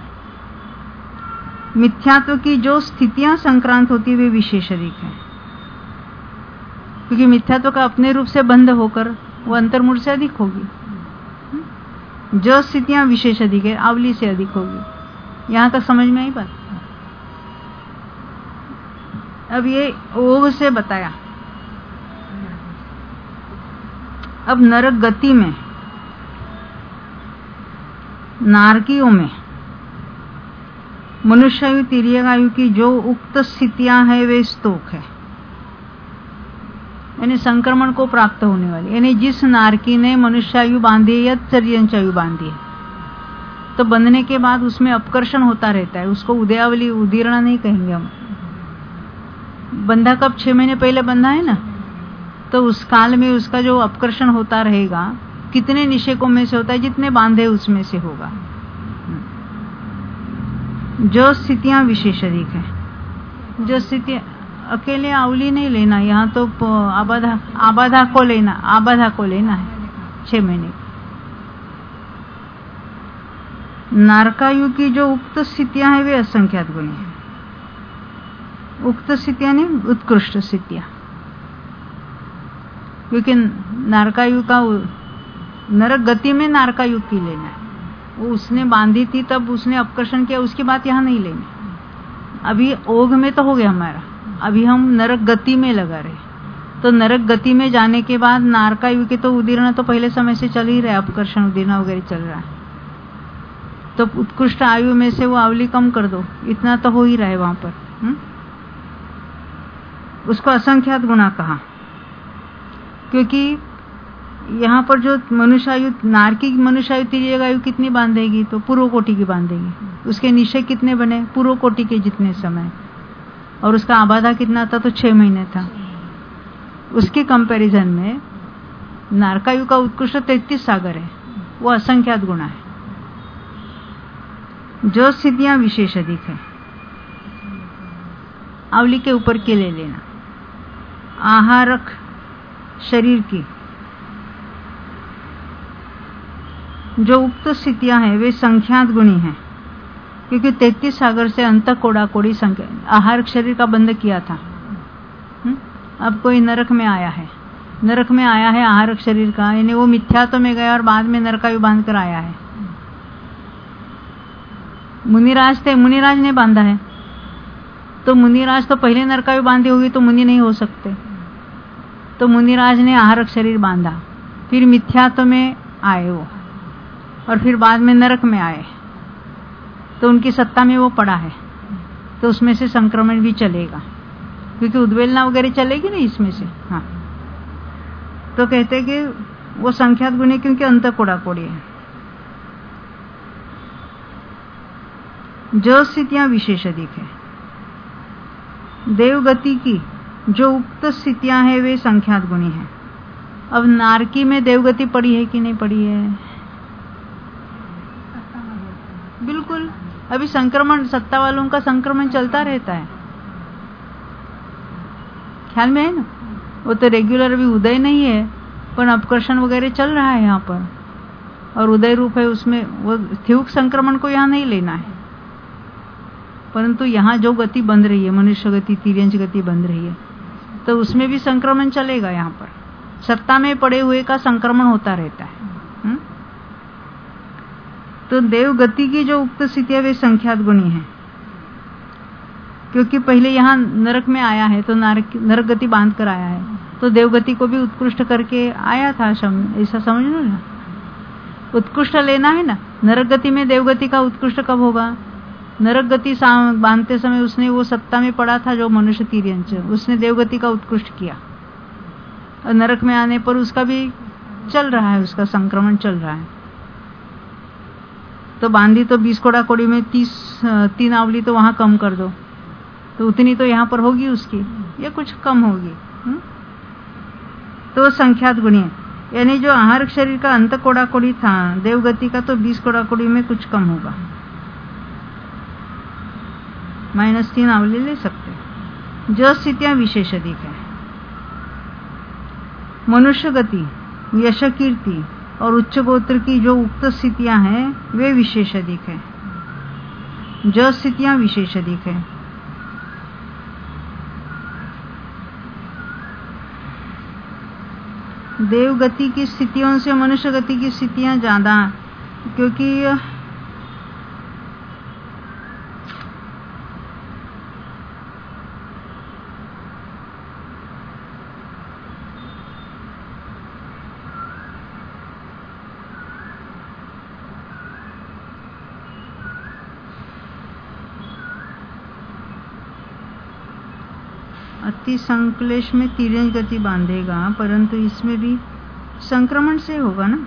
मिथ्यात्व की जो स्थितियां संक्रांत होती वे विशेष अधिक है, क्योंकि मिथ्यात्व का अपने रूप से बंध होकर वो अंतर्मूर्त से अधिक होगी। जो स्थितियां विशेष अधिक है आवली से अधिक होगी। यहां तक समझ में आई बात? अब ये ओघ से बताया। अब नरक गति में, नारकियों में, मनुष्यायु तिर्यकायु की जो उक्त स्थितियां हैं वे स्तोक है, यानी संक्रमण को प्राप्त होने वाली। यानी जिस नारकी ने मनुष्यायु बांधी है या तिर्यंचायु बांधी है, तो बंधने के बाद उसमें अपकर्षण होता रहता है। उसको उदयावली उदीर्णा नहीं कहेंगे हम। बंधा कब 6 महीने पहले बंधा है ना, तो उस काल में उसका जो अपकर्षण होता रहेगा कितने निषेकों में से होता है? जितने बांधे उसमें से होगा। जो स्थितियां विशेष अधिक है, जो स्थिति अकेले आवली नहीं लेना, यहाँ तो आबाधा को लेना है 6 महीने। नारकायु की जो उक्त स्थितियां हैं वे असंख्यात गुणी हैं। उक्त स्थितियां नहीं, उत्कृष्ट स्थितियां, क्योंकि नारकायु का नरक गति में नारकायु की लेना है। वो उसने बांधी थी तब उसने अपकर्षण किया, उसकी बात यहाँ नहीं लेनी। अभी ओघ में तो हो गया हमारा, अभी हम नरक गति में लगा रहे। तो नरक गति में जाने के बाद नारकायु के तो उदीर्णा तो पहले समय से चल ही रहा है, अपकर्षण उदीर्णा वगैरह चल रहा है। तो उत्कृष्ट आयु में से वो आवली कम कर दो, इतना तो हो ही रहा है वहां पर। उसको असंख्यात गुणा कहा, क्योंकि यहाँ पर जो मनुष्यायु, नारकी मनुष्यायु तिर्यकायु कितनी बांधेगी? तो पूर्व कोटि की बांधेगी। उसके निषेक कितने बने? पूर्व कोटि के जितने समय। और उसका आबादा कितना था? तो 6 महीने था। उसके कंपैरिजन में नारकायु का उत्कृष्ट 33 सागर है, वो असंख्यात गुणा है। जो स्थितियां विशेष अधिक है आवली के ऊपर के ले लेना। आहारक शरीर की जो उक्त स्थितियां हैं वे संख्यात गुणी हैं, क्योंकि 33 सागर से अंत कोड़ा कोड़ी संख्या आहारक शरीर का बंध किया था। अब कोई नरक में आया है, नरक में आया है आहारक शरीर का, यानी वो मिथ्यात्व में गया और बाद में नरकायु बांध कर आया है। मुनिराज थे, मुनिराज ने बांधा है, तो मुनिराज तो पहले नरकायु बांधी होगी तो मुनि नहीं हो सकते। तो मुनिराज ने आहारक शरीर बांधा, फिर मिथ्यात्व में आए वो, और फिर बाद में नरक में आए, तो उनकी सत्ता में वो पड़ा है। तो उसमें से संक्रमण भी चलेगा, क्योंकि उद्वेलना वगैरह चलेगी ना इसमें से। हाँ, तो कहते हैं कि वो संख्यात गुण है क्योंकि अंत कोड़ा कोड़ी है। जो स्थितियां विशेष अधिक है, देवगति की जो उक्त स्थितियां हैं वे संख्यात गुणी हैं। अब नारकी में देवगति पड़ी है कि नहीं पड़ी है? बिल्कुल। अभी संक्रमण, सत्ता वालों का संक्रमण चलता रहता है, ख्याल में है ना। वो तो रेगुलर अभी उदय नहीं है, पर अपकर्षण वगैरह चल रहा है यहाँ पर, और उदय रूप है उसमें। वो थ्यूक संक्रमण को यहाँ नहीं लेना है, परंतु यहाँ जो गति बन रही है, मनुष्य गति, तिर्यंच गति बन रही है, तो उसमें भी संक्रमण चलेगा। यहाँ पर सत्ता में पड़े हुए का संक्रमण होता रहता है। तो देव गति की जो उक्त स्थितियां वे संख्यात गुणी हैं। क्योंकि पहले यहाँ नरक में आया है तो नरक गति बांध कर आया है, तो देवगति को भी उत्कृष्ट करके आया था। ऐसा समझ लो ना, उत्कृष्ट लेना है ना। नरक गति में देवगति का उत्कृष्ट कब होगा? नरक गति बांधते समय उसने वो सत्ता में पड़ा था जो मनुष्य तिर्यंच, उसने देवगति का उत्कृष्ट किया, और नरक में आने पर उसका भी चल रहा है, उसका संक्रमण चल रहा है। तो बांधी तो 20 कोड़ा कोड़ी में 3 आवली तो वहां कम कर दो, तो उतनी तो यहाँ पर होगी उसकी, या कुछ कम होगी। तो संख्यात गुणी, यानी जो आहार शरीर का अंत कोड़ा कोड़ी था देवगति का, तो 20 कोड़ा कोड़ी में कुछ कम होगा, -3 आवली ले सकते। जो स्थितियां विशेष अधिक है, मनुष्य गति, यश कीर्ति और उच्च गोत्र की जो उक्त स्थितियां हैं वे विशेष अधिक है। जो स्थितियां विशेष अधिक है। देवगति की स्थितियों से मनुष्य गति की स्थितियां ज्यादा, क्योंकि अति संक्लेश में तिर्यंच गति बांधेगा, परंतु इसमें भी संक्रमण से होगा ना,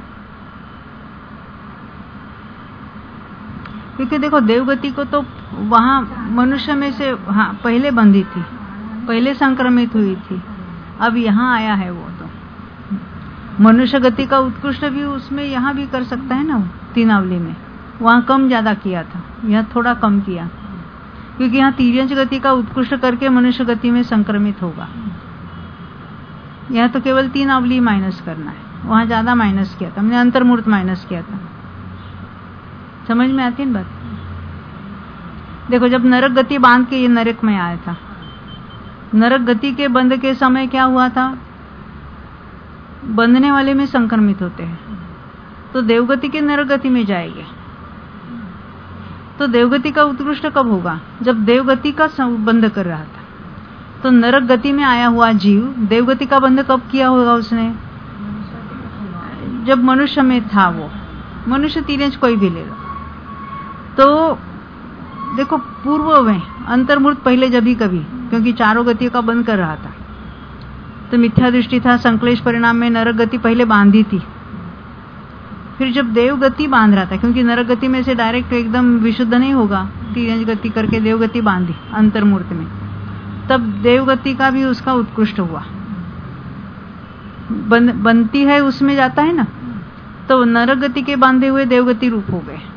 क्योंकि देखो देवगति को तो वहां मनुष्य में से पहले बंधी थी, पहले संक्रमित हुई थी, अब यहाँ आया है वो, तो मनुष्य गति का उत्कृष्ट भी उसमें यहाँ भी कर सकता है ना। 3 आवली में वहां कम ज्यादा किया था, यहाँ थोड़ा कम किया, क्योंकि यहाँ तिर्यंच गति का उत्कृष्ट करके मनुष्य गति में संक्रमित होगा। यहाँ तो केवल 3 आवली माइनस करना है, वहां ज्यादा माइनस किया था, हमने अंतर्मूर्त माइनस किया था। समझ में आती है बात? देखो जब नरक गति बांध के ये नरक में आया था, नरक गति के बंध के समय क्या हुआ था? बंधने वाले में संक्रमित होते हैं, तो देवगति के नरक गति में जाएंगे। तो देवगति का उत्कृष्ट कब होगा? जब देवगति का बंध कर रहा था। तो नरक गति में आया हुआ जीव देवगति का बंध कब किया होगा उसने? जब मनुष्य में था वो, मनुष्य तिर्यंच कोई भी ले लो। तो देखो पूर्व में अंतर्मूर्त पहले जब भी कभी, क्योंकि चारों गतियों का बंद कर रहा था, तो मिथ्या दृष्टि था, संक्लेश परिणाम में नरक गति पहले बांधी थी। फिर जब देवगति बांध रहा था, क्योंकि नरक गति में से डायरेक्ट एकदम विशुद्ध नहीं होगा, तिर्यंच गति करके देवगति बांधी अंतर्मूर्त में, तब देवगति का भी उसका उत्कृष्ट हुआ। बनती है उसमें जाता है ना, तो नरक गति के बांधे हुए देवगति रूप हो गए।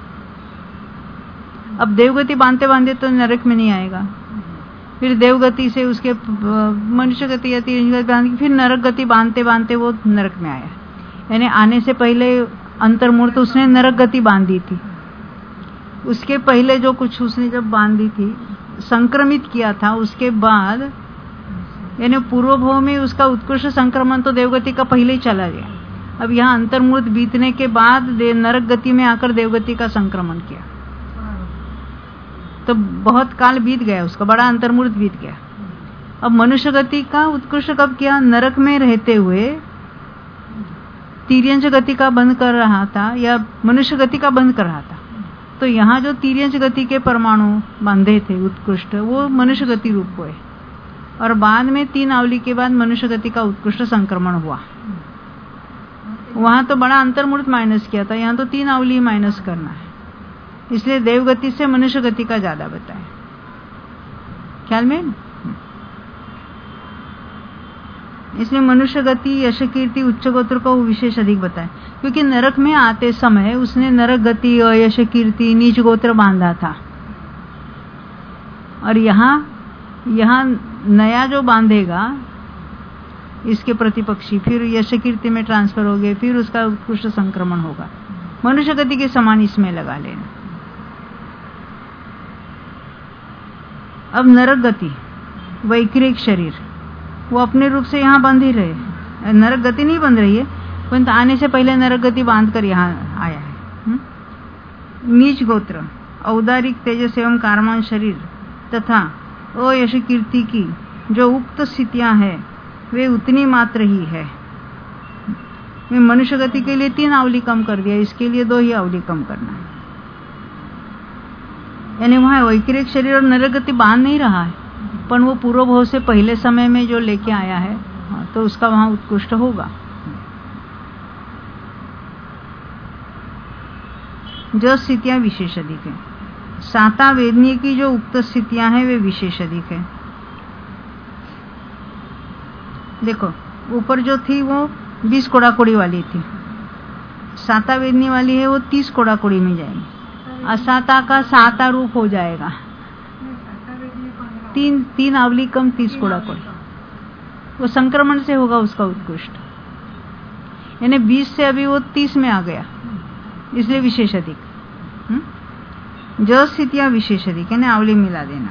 अब देवगति बांधते बांधते तो नरक में नहीं आएगा, फिर देवगति से उसके मनुष्य गति या तिर्यंच गति बांध, फिर नरक गति बांधते बांधते वो नरक में आया। यानी आने से पहले अंतर्मूर्त उसने नरक गति बांधी थी, उसके पहले जो कुछ उसने जब बांधी थी, संक्रमित किया था, उसके बाद यानी पूर्व भाव में उसका उत्कृष्ट संक्रमण तो देवगति का पहले ही चला गया। अब यहाँ अंतर्मूर्त बीतने के बाद नरक गति में आकर देवगति का संक्रमण किया, तो बहुत काल बीत गया, उसका बड़ा अंतर्मूर्त बीत गया। अब मनुष्य गति का उत्कृष्ट कब किया? नरक में रहते हुए तिर्यंच गति का बंद कर रहा था या मनुष्य गति का बंद कर रहा था। तो यहाँ जो तिर्यंच गति के परमाणु बांधे थे उत्कृष्ट, वो मनुष्य गति रूप हुए, और बाद में 3 आवली के बाद मनुष्य गति का उत्कृष्ट संक्रमण हुआ। वहां तो बड़ा अंतर्मूर्त माइनस किया था, यहाँ तो 3 आवली माइनस करना है, इसलिए देवगति से मनुष्य गति का ज्यादा बताए। ख्याल में? इसलिए मनुष्य गति, यश कीर्ति, उच्च गोत्र को विशेष अधिक बताए, क्योंकि नरक में आते समय उसने नरक गति, यश कीर्ति, नीच गोत्र बांधा था, और यहाँ नया जो बांधेगा इसके प्रतिपक्षी फिर यश कीर्ति में ट्रांसफर हो गए, फिर उसका उत्कृष्ट संक्रमण होगा। मनुष्य गति के समान इसमें लगा लेना। अब नरक गति, वैक्रिक शरीर, वो अपने रूप से यहाँ बंध ही रहे, नरक गति नहीं बंध रही है, परंतु आने से पहले नरक गति बांध कर यहाँ आया है। नीच गोत्र, औदारिक, तेजस एवं कारमान शरीर तथा ओ यश कीर्ति की जो उक्त स्थितियां हैं वे उतनी मात्र ही है। मैं मनुष्य गति के लिए 3 अवली कम कर दिया, इसके लिए 2 ही अवली कम करना है। यानी वहां वैक्रिक शरीर और नरक गति बांध नहीं रहा है, पर वो पूर्व भाव से पहले समय में जो लेके आया है तो उसका वहां उत्कृष्ट होगा। जो स्थितियां विशेष अधिक है, साता वेदनीय की जो उक्त स्थितियां हैं वे विशेष अधिक है। देखो ऊपर जो थी वो 20 कोड़ाकोड़ी वाली थी, साता वेदनी वाली है वो 30 कोड़ाकोड़ी में जाएगी। असाता का साता रूप हो जाएगा, 3 आवली कम 30 कोड़ाकोड़ी, वो संक्रमण से होगा उसका उत्कृष्ट। यानी 20 से अभी वो 30 में आ गया, इसलिए विशेष अधिक। जो स्थितियां विशेष अधिक यानी आवली मिला देना।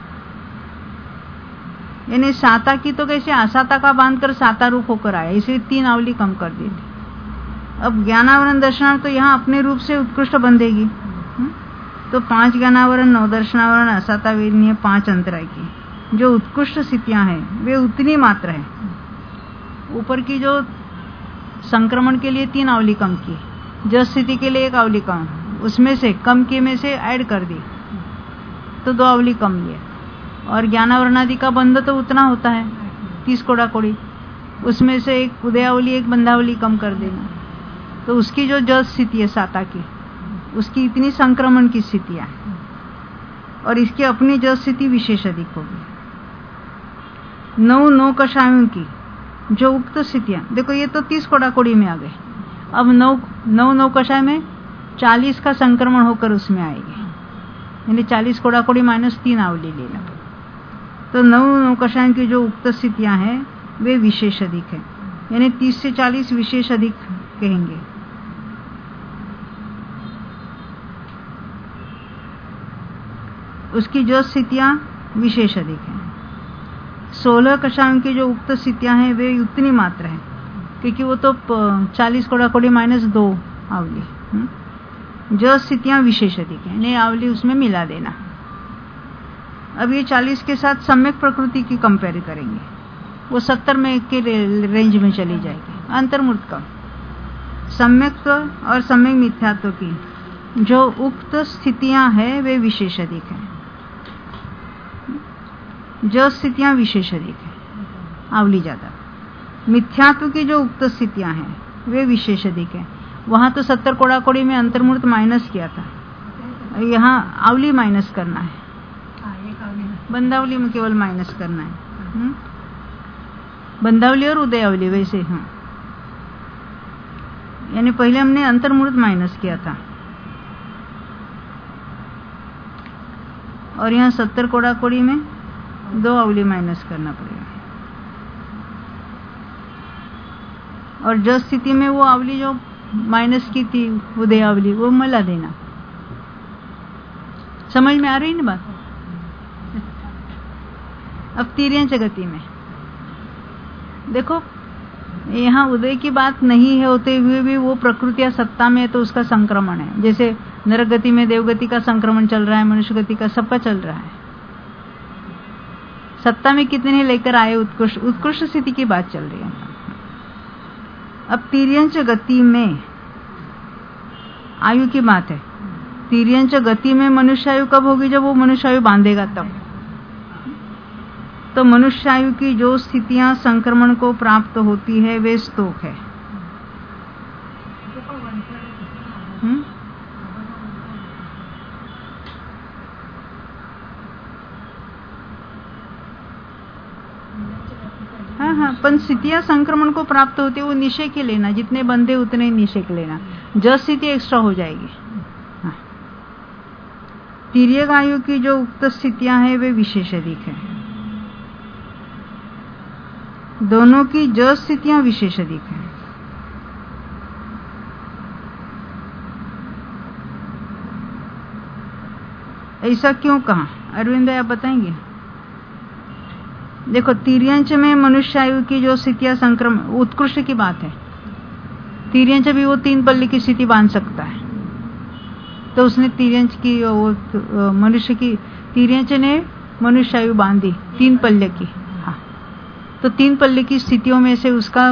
यानी साता की तो कैसे असाता का बांधकर साता रूप होकर आया, इसलिए 3 आवली कम कर दी थी। अब ज्ञानावरण दर्शनावरण तो यहाँ अपने रूप से उत्कृष्ट बंधेगी, तो 5 ज्ञानावरण 9 दर्शनावरण असाता वेदनीय 5 अंतराय की जो उत्कृष्ट स्थितियां हैं वे उतनी मात्र है। ऊपर की जो संक्रमण के लिए 3 आवली कम की, जो स्थिति के लिए 1 आवली कम, उसमें से कम की में से ऐड कर दी तो 2 आवली कम लिए। और ज्ञानावरणादि का बंध तो उतना होता है 30 कोड़ाकोड़ी, उसमें से 1 उदयावली 1 बंधावली कम कर देना, तो उसकी जो जल स्थिति है साता की, उसकी इतनी संक्रमण की स्थितियां और इसकी अपनी जल स्थिति विशेष अधिक होगी। 9 कषायों की जो उक्त स्थितियां, देखो ये तो 30 कोड़ाकोड़ी में आ गए, अब 9 कषाय में 40 का संक्रमण होकर उसमें आएगी, यानी 40 कोड़ाकोड़ी माइनस 3 आवली लेना। तो 9 कषायों की जो उक्त स्थितियां हैं वे विशेष अधिक है, यानी 30 से 40 विशेष अधिक कहेंगे। उसकी जो स्थितियां विशेष अधिक हैं। 16 कषायों की जो उक्त स्थितियां हैं वे उतनी मात्र है, क्योंकि वो तो 40 कोड़ाकोड़ी माइनस 2 आवली। जो स्थितियां विशेष अधिक है ने आवली उसमें मिला देना। अब ये 40 के साथ सम्यक प्रकृति की कंपेयर करेंगे, वो 70 में के रेंज में चली जाएगी। अंतर्मूर्त का सम्यक और सम्यक मिथ्यात्व की जो उक्त स्थितियां हैं वे विशेष अधिक है। जो स्थितियां विशेष अधिक है आवली ज्यादा। मिथ्यात्व की जो उक्त स्थितियां हैं वे विशेष अधिक है। वहां तो 70 कोड़ाकोड़ी में अंतर्मूर्त माइनस किया था, यहाँ आवली माइनस करना है, बंधावली में केवल माइनस करना है। बंधावली और उदयावली वैसे हाँ, यानी पहले हमने अंतर्मूर्त माइनस किया था और यहाँ 70 कोड़ाकोड़ी में 2 आवली माइनस करना पड़ेगा। और जो स्थिति में वो आवली जो माइनस की थी उदयावली वो मिला देना। समझ में आ रही ना बात? अब तिर्यंच गति में देखो, यहाँ उदय की बात नहीं है होते हुए भी वो प्रकृतिया सत्ता में है तो उसका संक्रमण है। जैसे नरक गति में देवगति का संक्रमण चल रहा है, मनुष्य गति का सबका चल रहा है। सत्ता में कितने लेकर आए उत्कृष्ट स्थिति की बात चल रही है। अब तिर्यंच गति में आयु की बात है। तिर्यंच गति में मनुष्य आयु कब होगी? जब वो मनुष्य आयु बांधेगा तब। तो मनुष्य आयु की जो स्थितियां संक्रमण को प्राप्त होती है वे स्तोक है। हाँ, पण स्थितियां संक्रमण को प्राप्त होती है वो निश्चय के लेना, जितने बंधे उतने निश्चय के लेना, जो स्थिति एक्स्ट्रा हो जाएगी। हाँ। तिर्यक आयु की जो उक्त स्थितियां हैं वे विशेष अधिक है। दोनों की जो स्थितियां विशेष अधिक है। ऐसा क्यों कहा अरविंद, आप बताएंगे? देखो, तिर्यंच में मनुष्य आयु की जो स्थितियां संक्रमण उत्कृष्ट की बात है। तिर्यंच भी वो 3 पल्ली की स्थिति बांध सकता है, तो उसने तिर्यंच की वो मनुष्य की तिर्यंच ने मनुष्य आयु बांधी 3 पल्ले की। हाँ, तो 3 पल्ले की स्थितियों में से उसका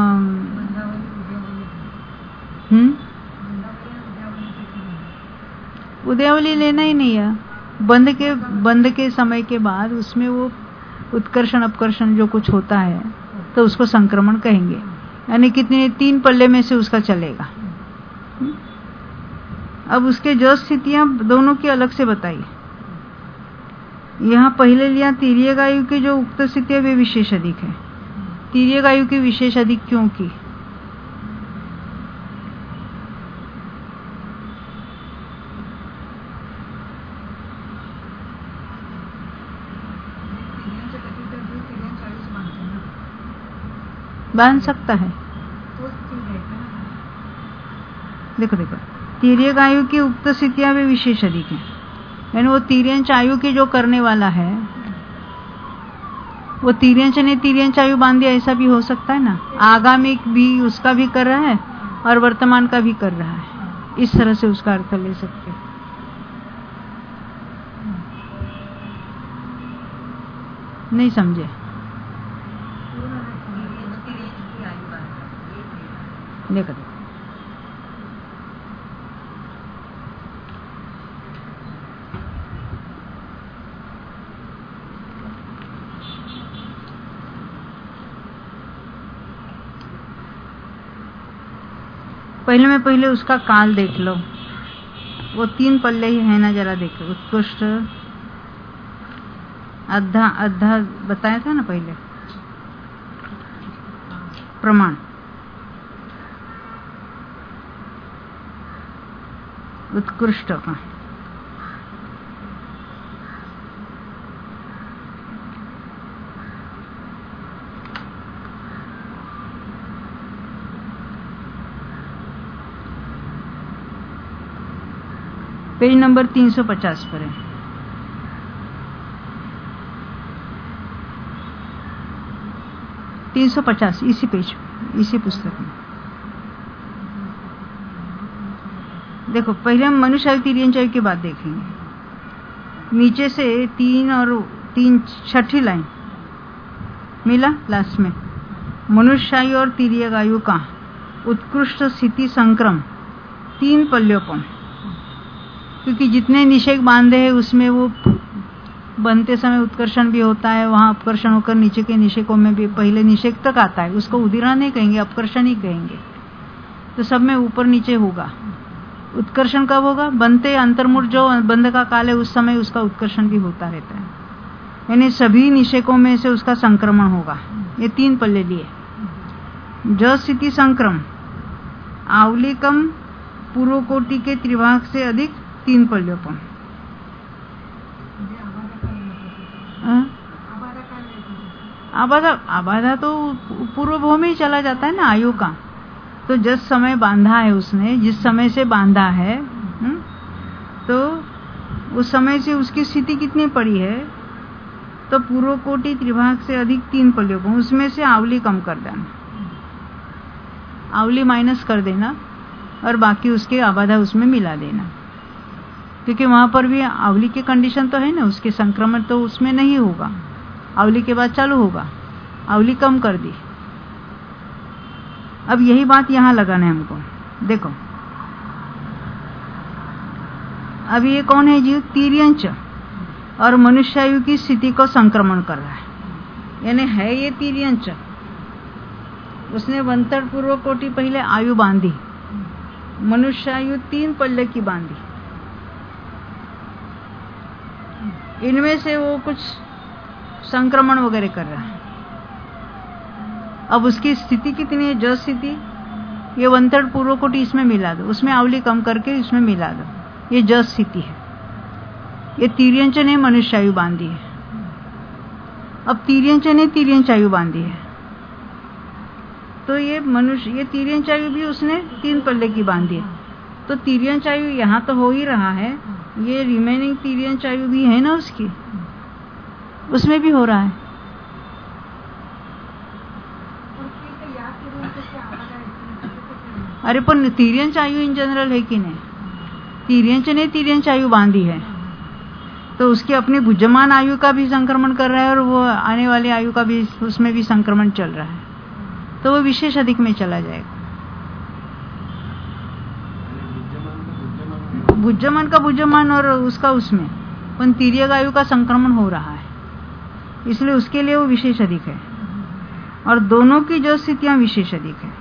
उदयावली लेना ही नहीं है। बंद के समय के बाद उसमें वो उत्कर्षण अपकर्षण जो कुछ होता है तो उसको संक्रमण कहेंगे, यानी कितने 3 पल्ले में से उसका चलेगा। अब उसके जो स्थितियां दोनों की अलग से बताई। यहाँ पहले लिया तिर्यक आयु की जो उक्त स्थितियां वे विशेष अधिक है। तिर्यक आयु की विशेष अधिक क्यों की? बांध सकता है। देखो तिर्यक आयु की उक्त स्थितियां वे विशेष अधिक है, यानी वो तिर्यंच आयु की जो करने वाला है वो तिर्यंच ने तिर्यंच आयु बांध दिया, ऐसा भी हो सकता है ना। आगामी भी उसका भी कर रहा है और वर्तमान का भी कर रहा है, इस तरह से उसका अर्थ ले सकते हैं। नहीं समझे? देखो पहले उसका काल देख लो। वो 3 पल्ले ही है ना, जरा देखो। उत्कृष्ट अद्धा बताया था ना पहले, प्रमाण उत्कृष्ट का। पेज नंबर 350 पर है। इसी पेज, इसी पुस्तक में देखो। पहले हम मनुष्य आयु तिर्यंच आयु की बात देखेंगे। नीचे से 3 और 3 छठी लाइन मिला लास्ट में। मनुष्य आयु और तिर्यक आयु का उत्कृष्ट स्थिति संक्रम 3 पल्यों पर, क्योंकि जितने निषेक बांधे हैं उसमें वो बनते समय उत्कर्षण भी होता है, वहां अपकर्षण होकर नीचे के निषेकों में भी पहले निषेक तक आता है, उसको उदीरण नहीं कहेंगे, अपकर्षण ही कहेंगे। तो सब में ऊपर नीचे होगा। उत्कर्षण कब होगा? बनते अंतर्मुख जो बंध का काल है उस समय उसका उत्कर्षण भी होता रहता है, यानी सभी निषेकों में से उसका संक्रमण होगा। ये 3 पल्ले लिए। जो स्थिति संक्रम आवलिकम पूर्व कोटि के त्रिभाग से अधिक 3 पल्यों पर। आबाधा तो पूर्व भाव में ही चला जाता है ना आयु का। तो जिस समय बांधा है उसने, जिस समय से बांधा है, तो उस समय से उसकी स्थिति कितनी पड़ी है? तो पूर्व कोटि त्रिभाग से अधिक 3 पल्यों पर। उसमें से आवली कम कर देना, आवली माइनस कर देना और बाकी उसके आबाधा उसमें मिला देना, क्योंकि वहां पर भी आवली की कंडीशन तो है ना, उसके संक्रमण तो उसमें नहीं होगा, आवली के बाद चालू होगा। आवली कम कर दी। अब यही बात यहां लगाना है हमको। देखो अब ये कौन है जीव? तिर्यंच और मनुष्यायु की स्थिति को संक्रमण कर रहा है, यानी है ये तिर्यंच। उसने वंतर पूर्व कोटि पहले आयु बांधी, मनुष्यायु 3 पल्ले की बांधी। इनमें से वो कुछ संक्रमण वगैरह कर रहा है। अब उसकी स्थिति कितनी है? जस स्थिति, ये वंतर पूर्व कोटि इसमें मिला दो, उसमें आवली कम करके इसमें मिला दो, ये जस स्थिति है। ये तिर्यंच ने मनुष्यायु बांधी है। अब तिर्यंच ने तिर्यंच आयु बांधी है, तो ये तिर्यंच आयु भी उसने 3 पल्ले की बांधी है। तो तिर्यंच आयु यहाँ तो हो ही रहा है, ये रिमेनिंग तिर्यंच आयु भी है ना उसकी, उसमें भी हो रहा है। अरे पर तिर्यंच आयु इन जनरल है कि नहीं? तिर्यंच ने तिर्यंच आयु बांधी है, तो उसकी अपनी बुद्धमान आयु का भी संक्रमण कर रहा है और वो आने वाली आयु का भी उसमें भी संक्रमण चल रहा है, तो वो विशेष अधिक में चला जाएगा। बुद्धमान का बुद्धमान और उसका उसमें पण तिर्यक आयु का संक्रमण हो रहा है, इसलिए उसके लिए वो विशेष अधिक है और दोनों की जो स्थितियां विशेष अधिक है।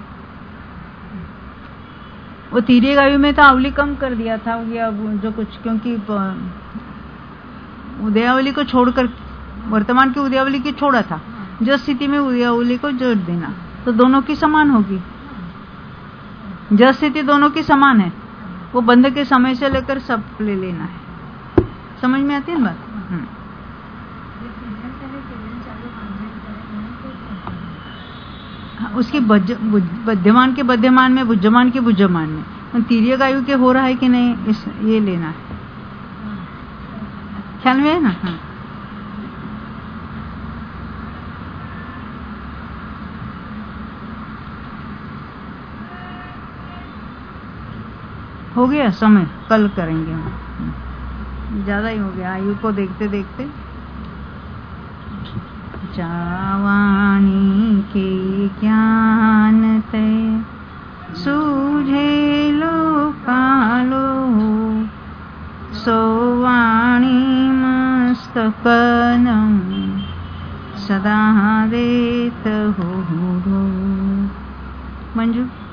वो तिर्यक आयु में तो अवली कम कर दिया था या जो कुछ, क्योंकि उदयावली को छोड़कर वर्तमान की उदयावली की छोड़ा था, जो स्थिति में उदयावली को जोड़ देना, तो दोनों की समान होगी। जो स्थिति दोनों की समान है, वो बंध के समय से लेकर सब ले लेना है। समझ में आती है ना बात? उसकी बद्धमान के बद्धमान में, बुद्धमान के बुद्धमान में तिर्यक आयु के हो रहा है कि नहीं, इस ये लेना है। ख्याल में है ना? हाँ। हो गया समय, कल करेंगे हम, ज्यादा ही हो गया आयु को देखते देखते। जावानी के ज्ञान ते सूझे लो कालो, सोवाणी मस्तकनम सदा देत हो। मंजू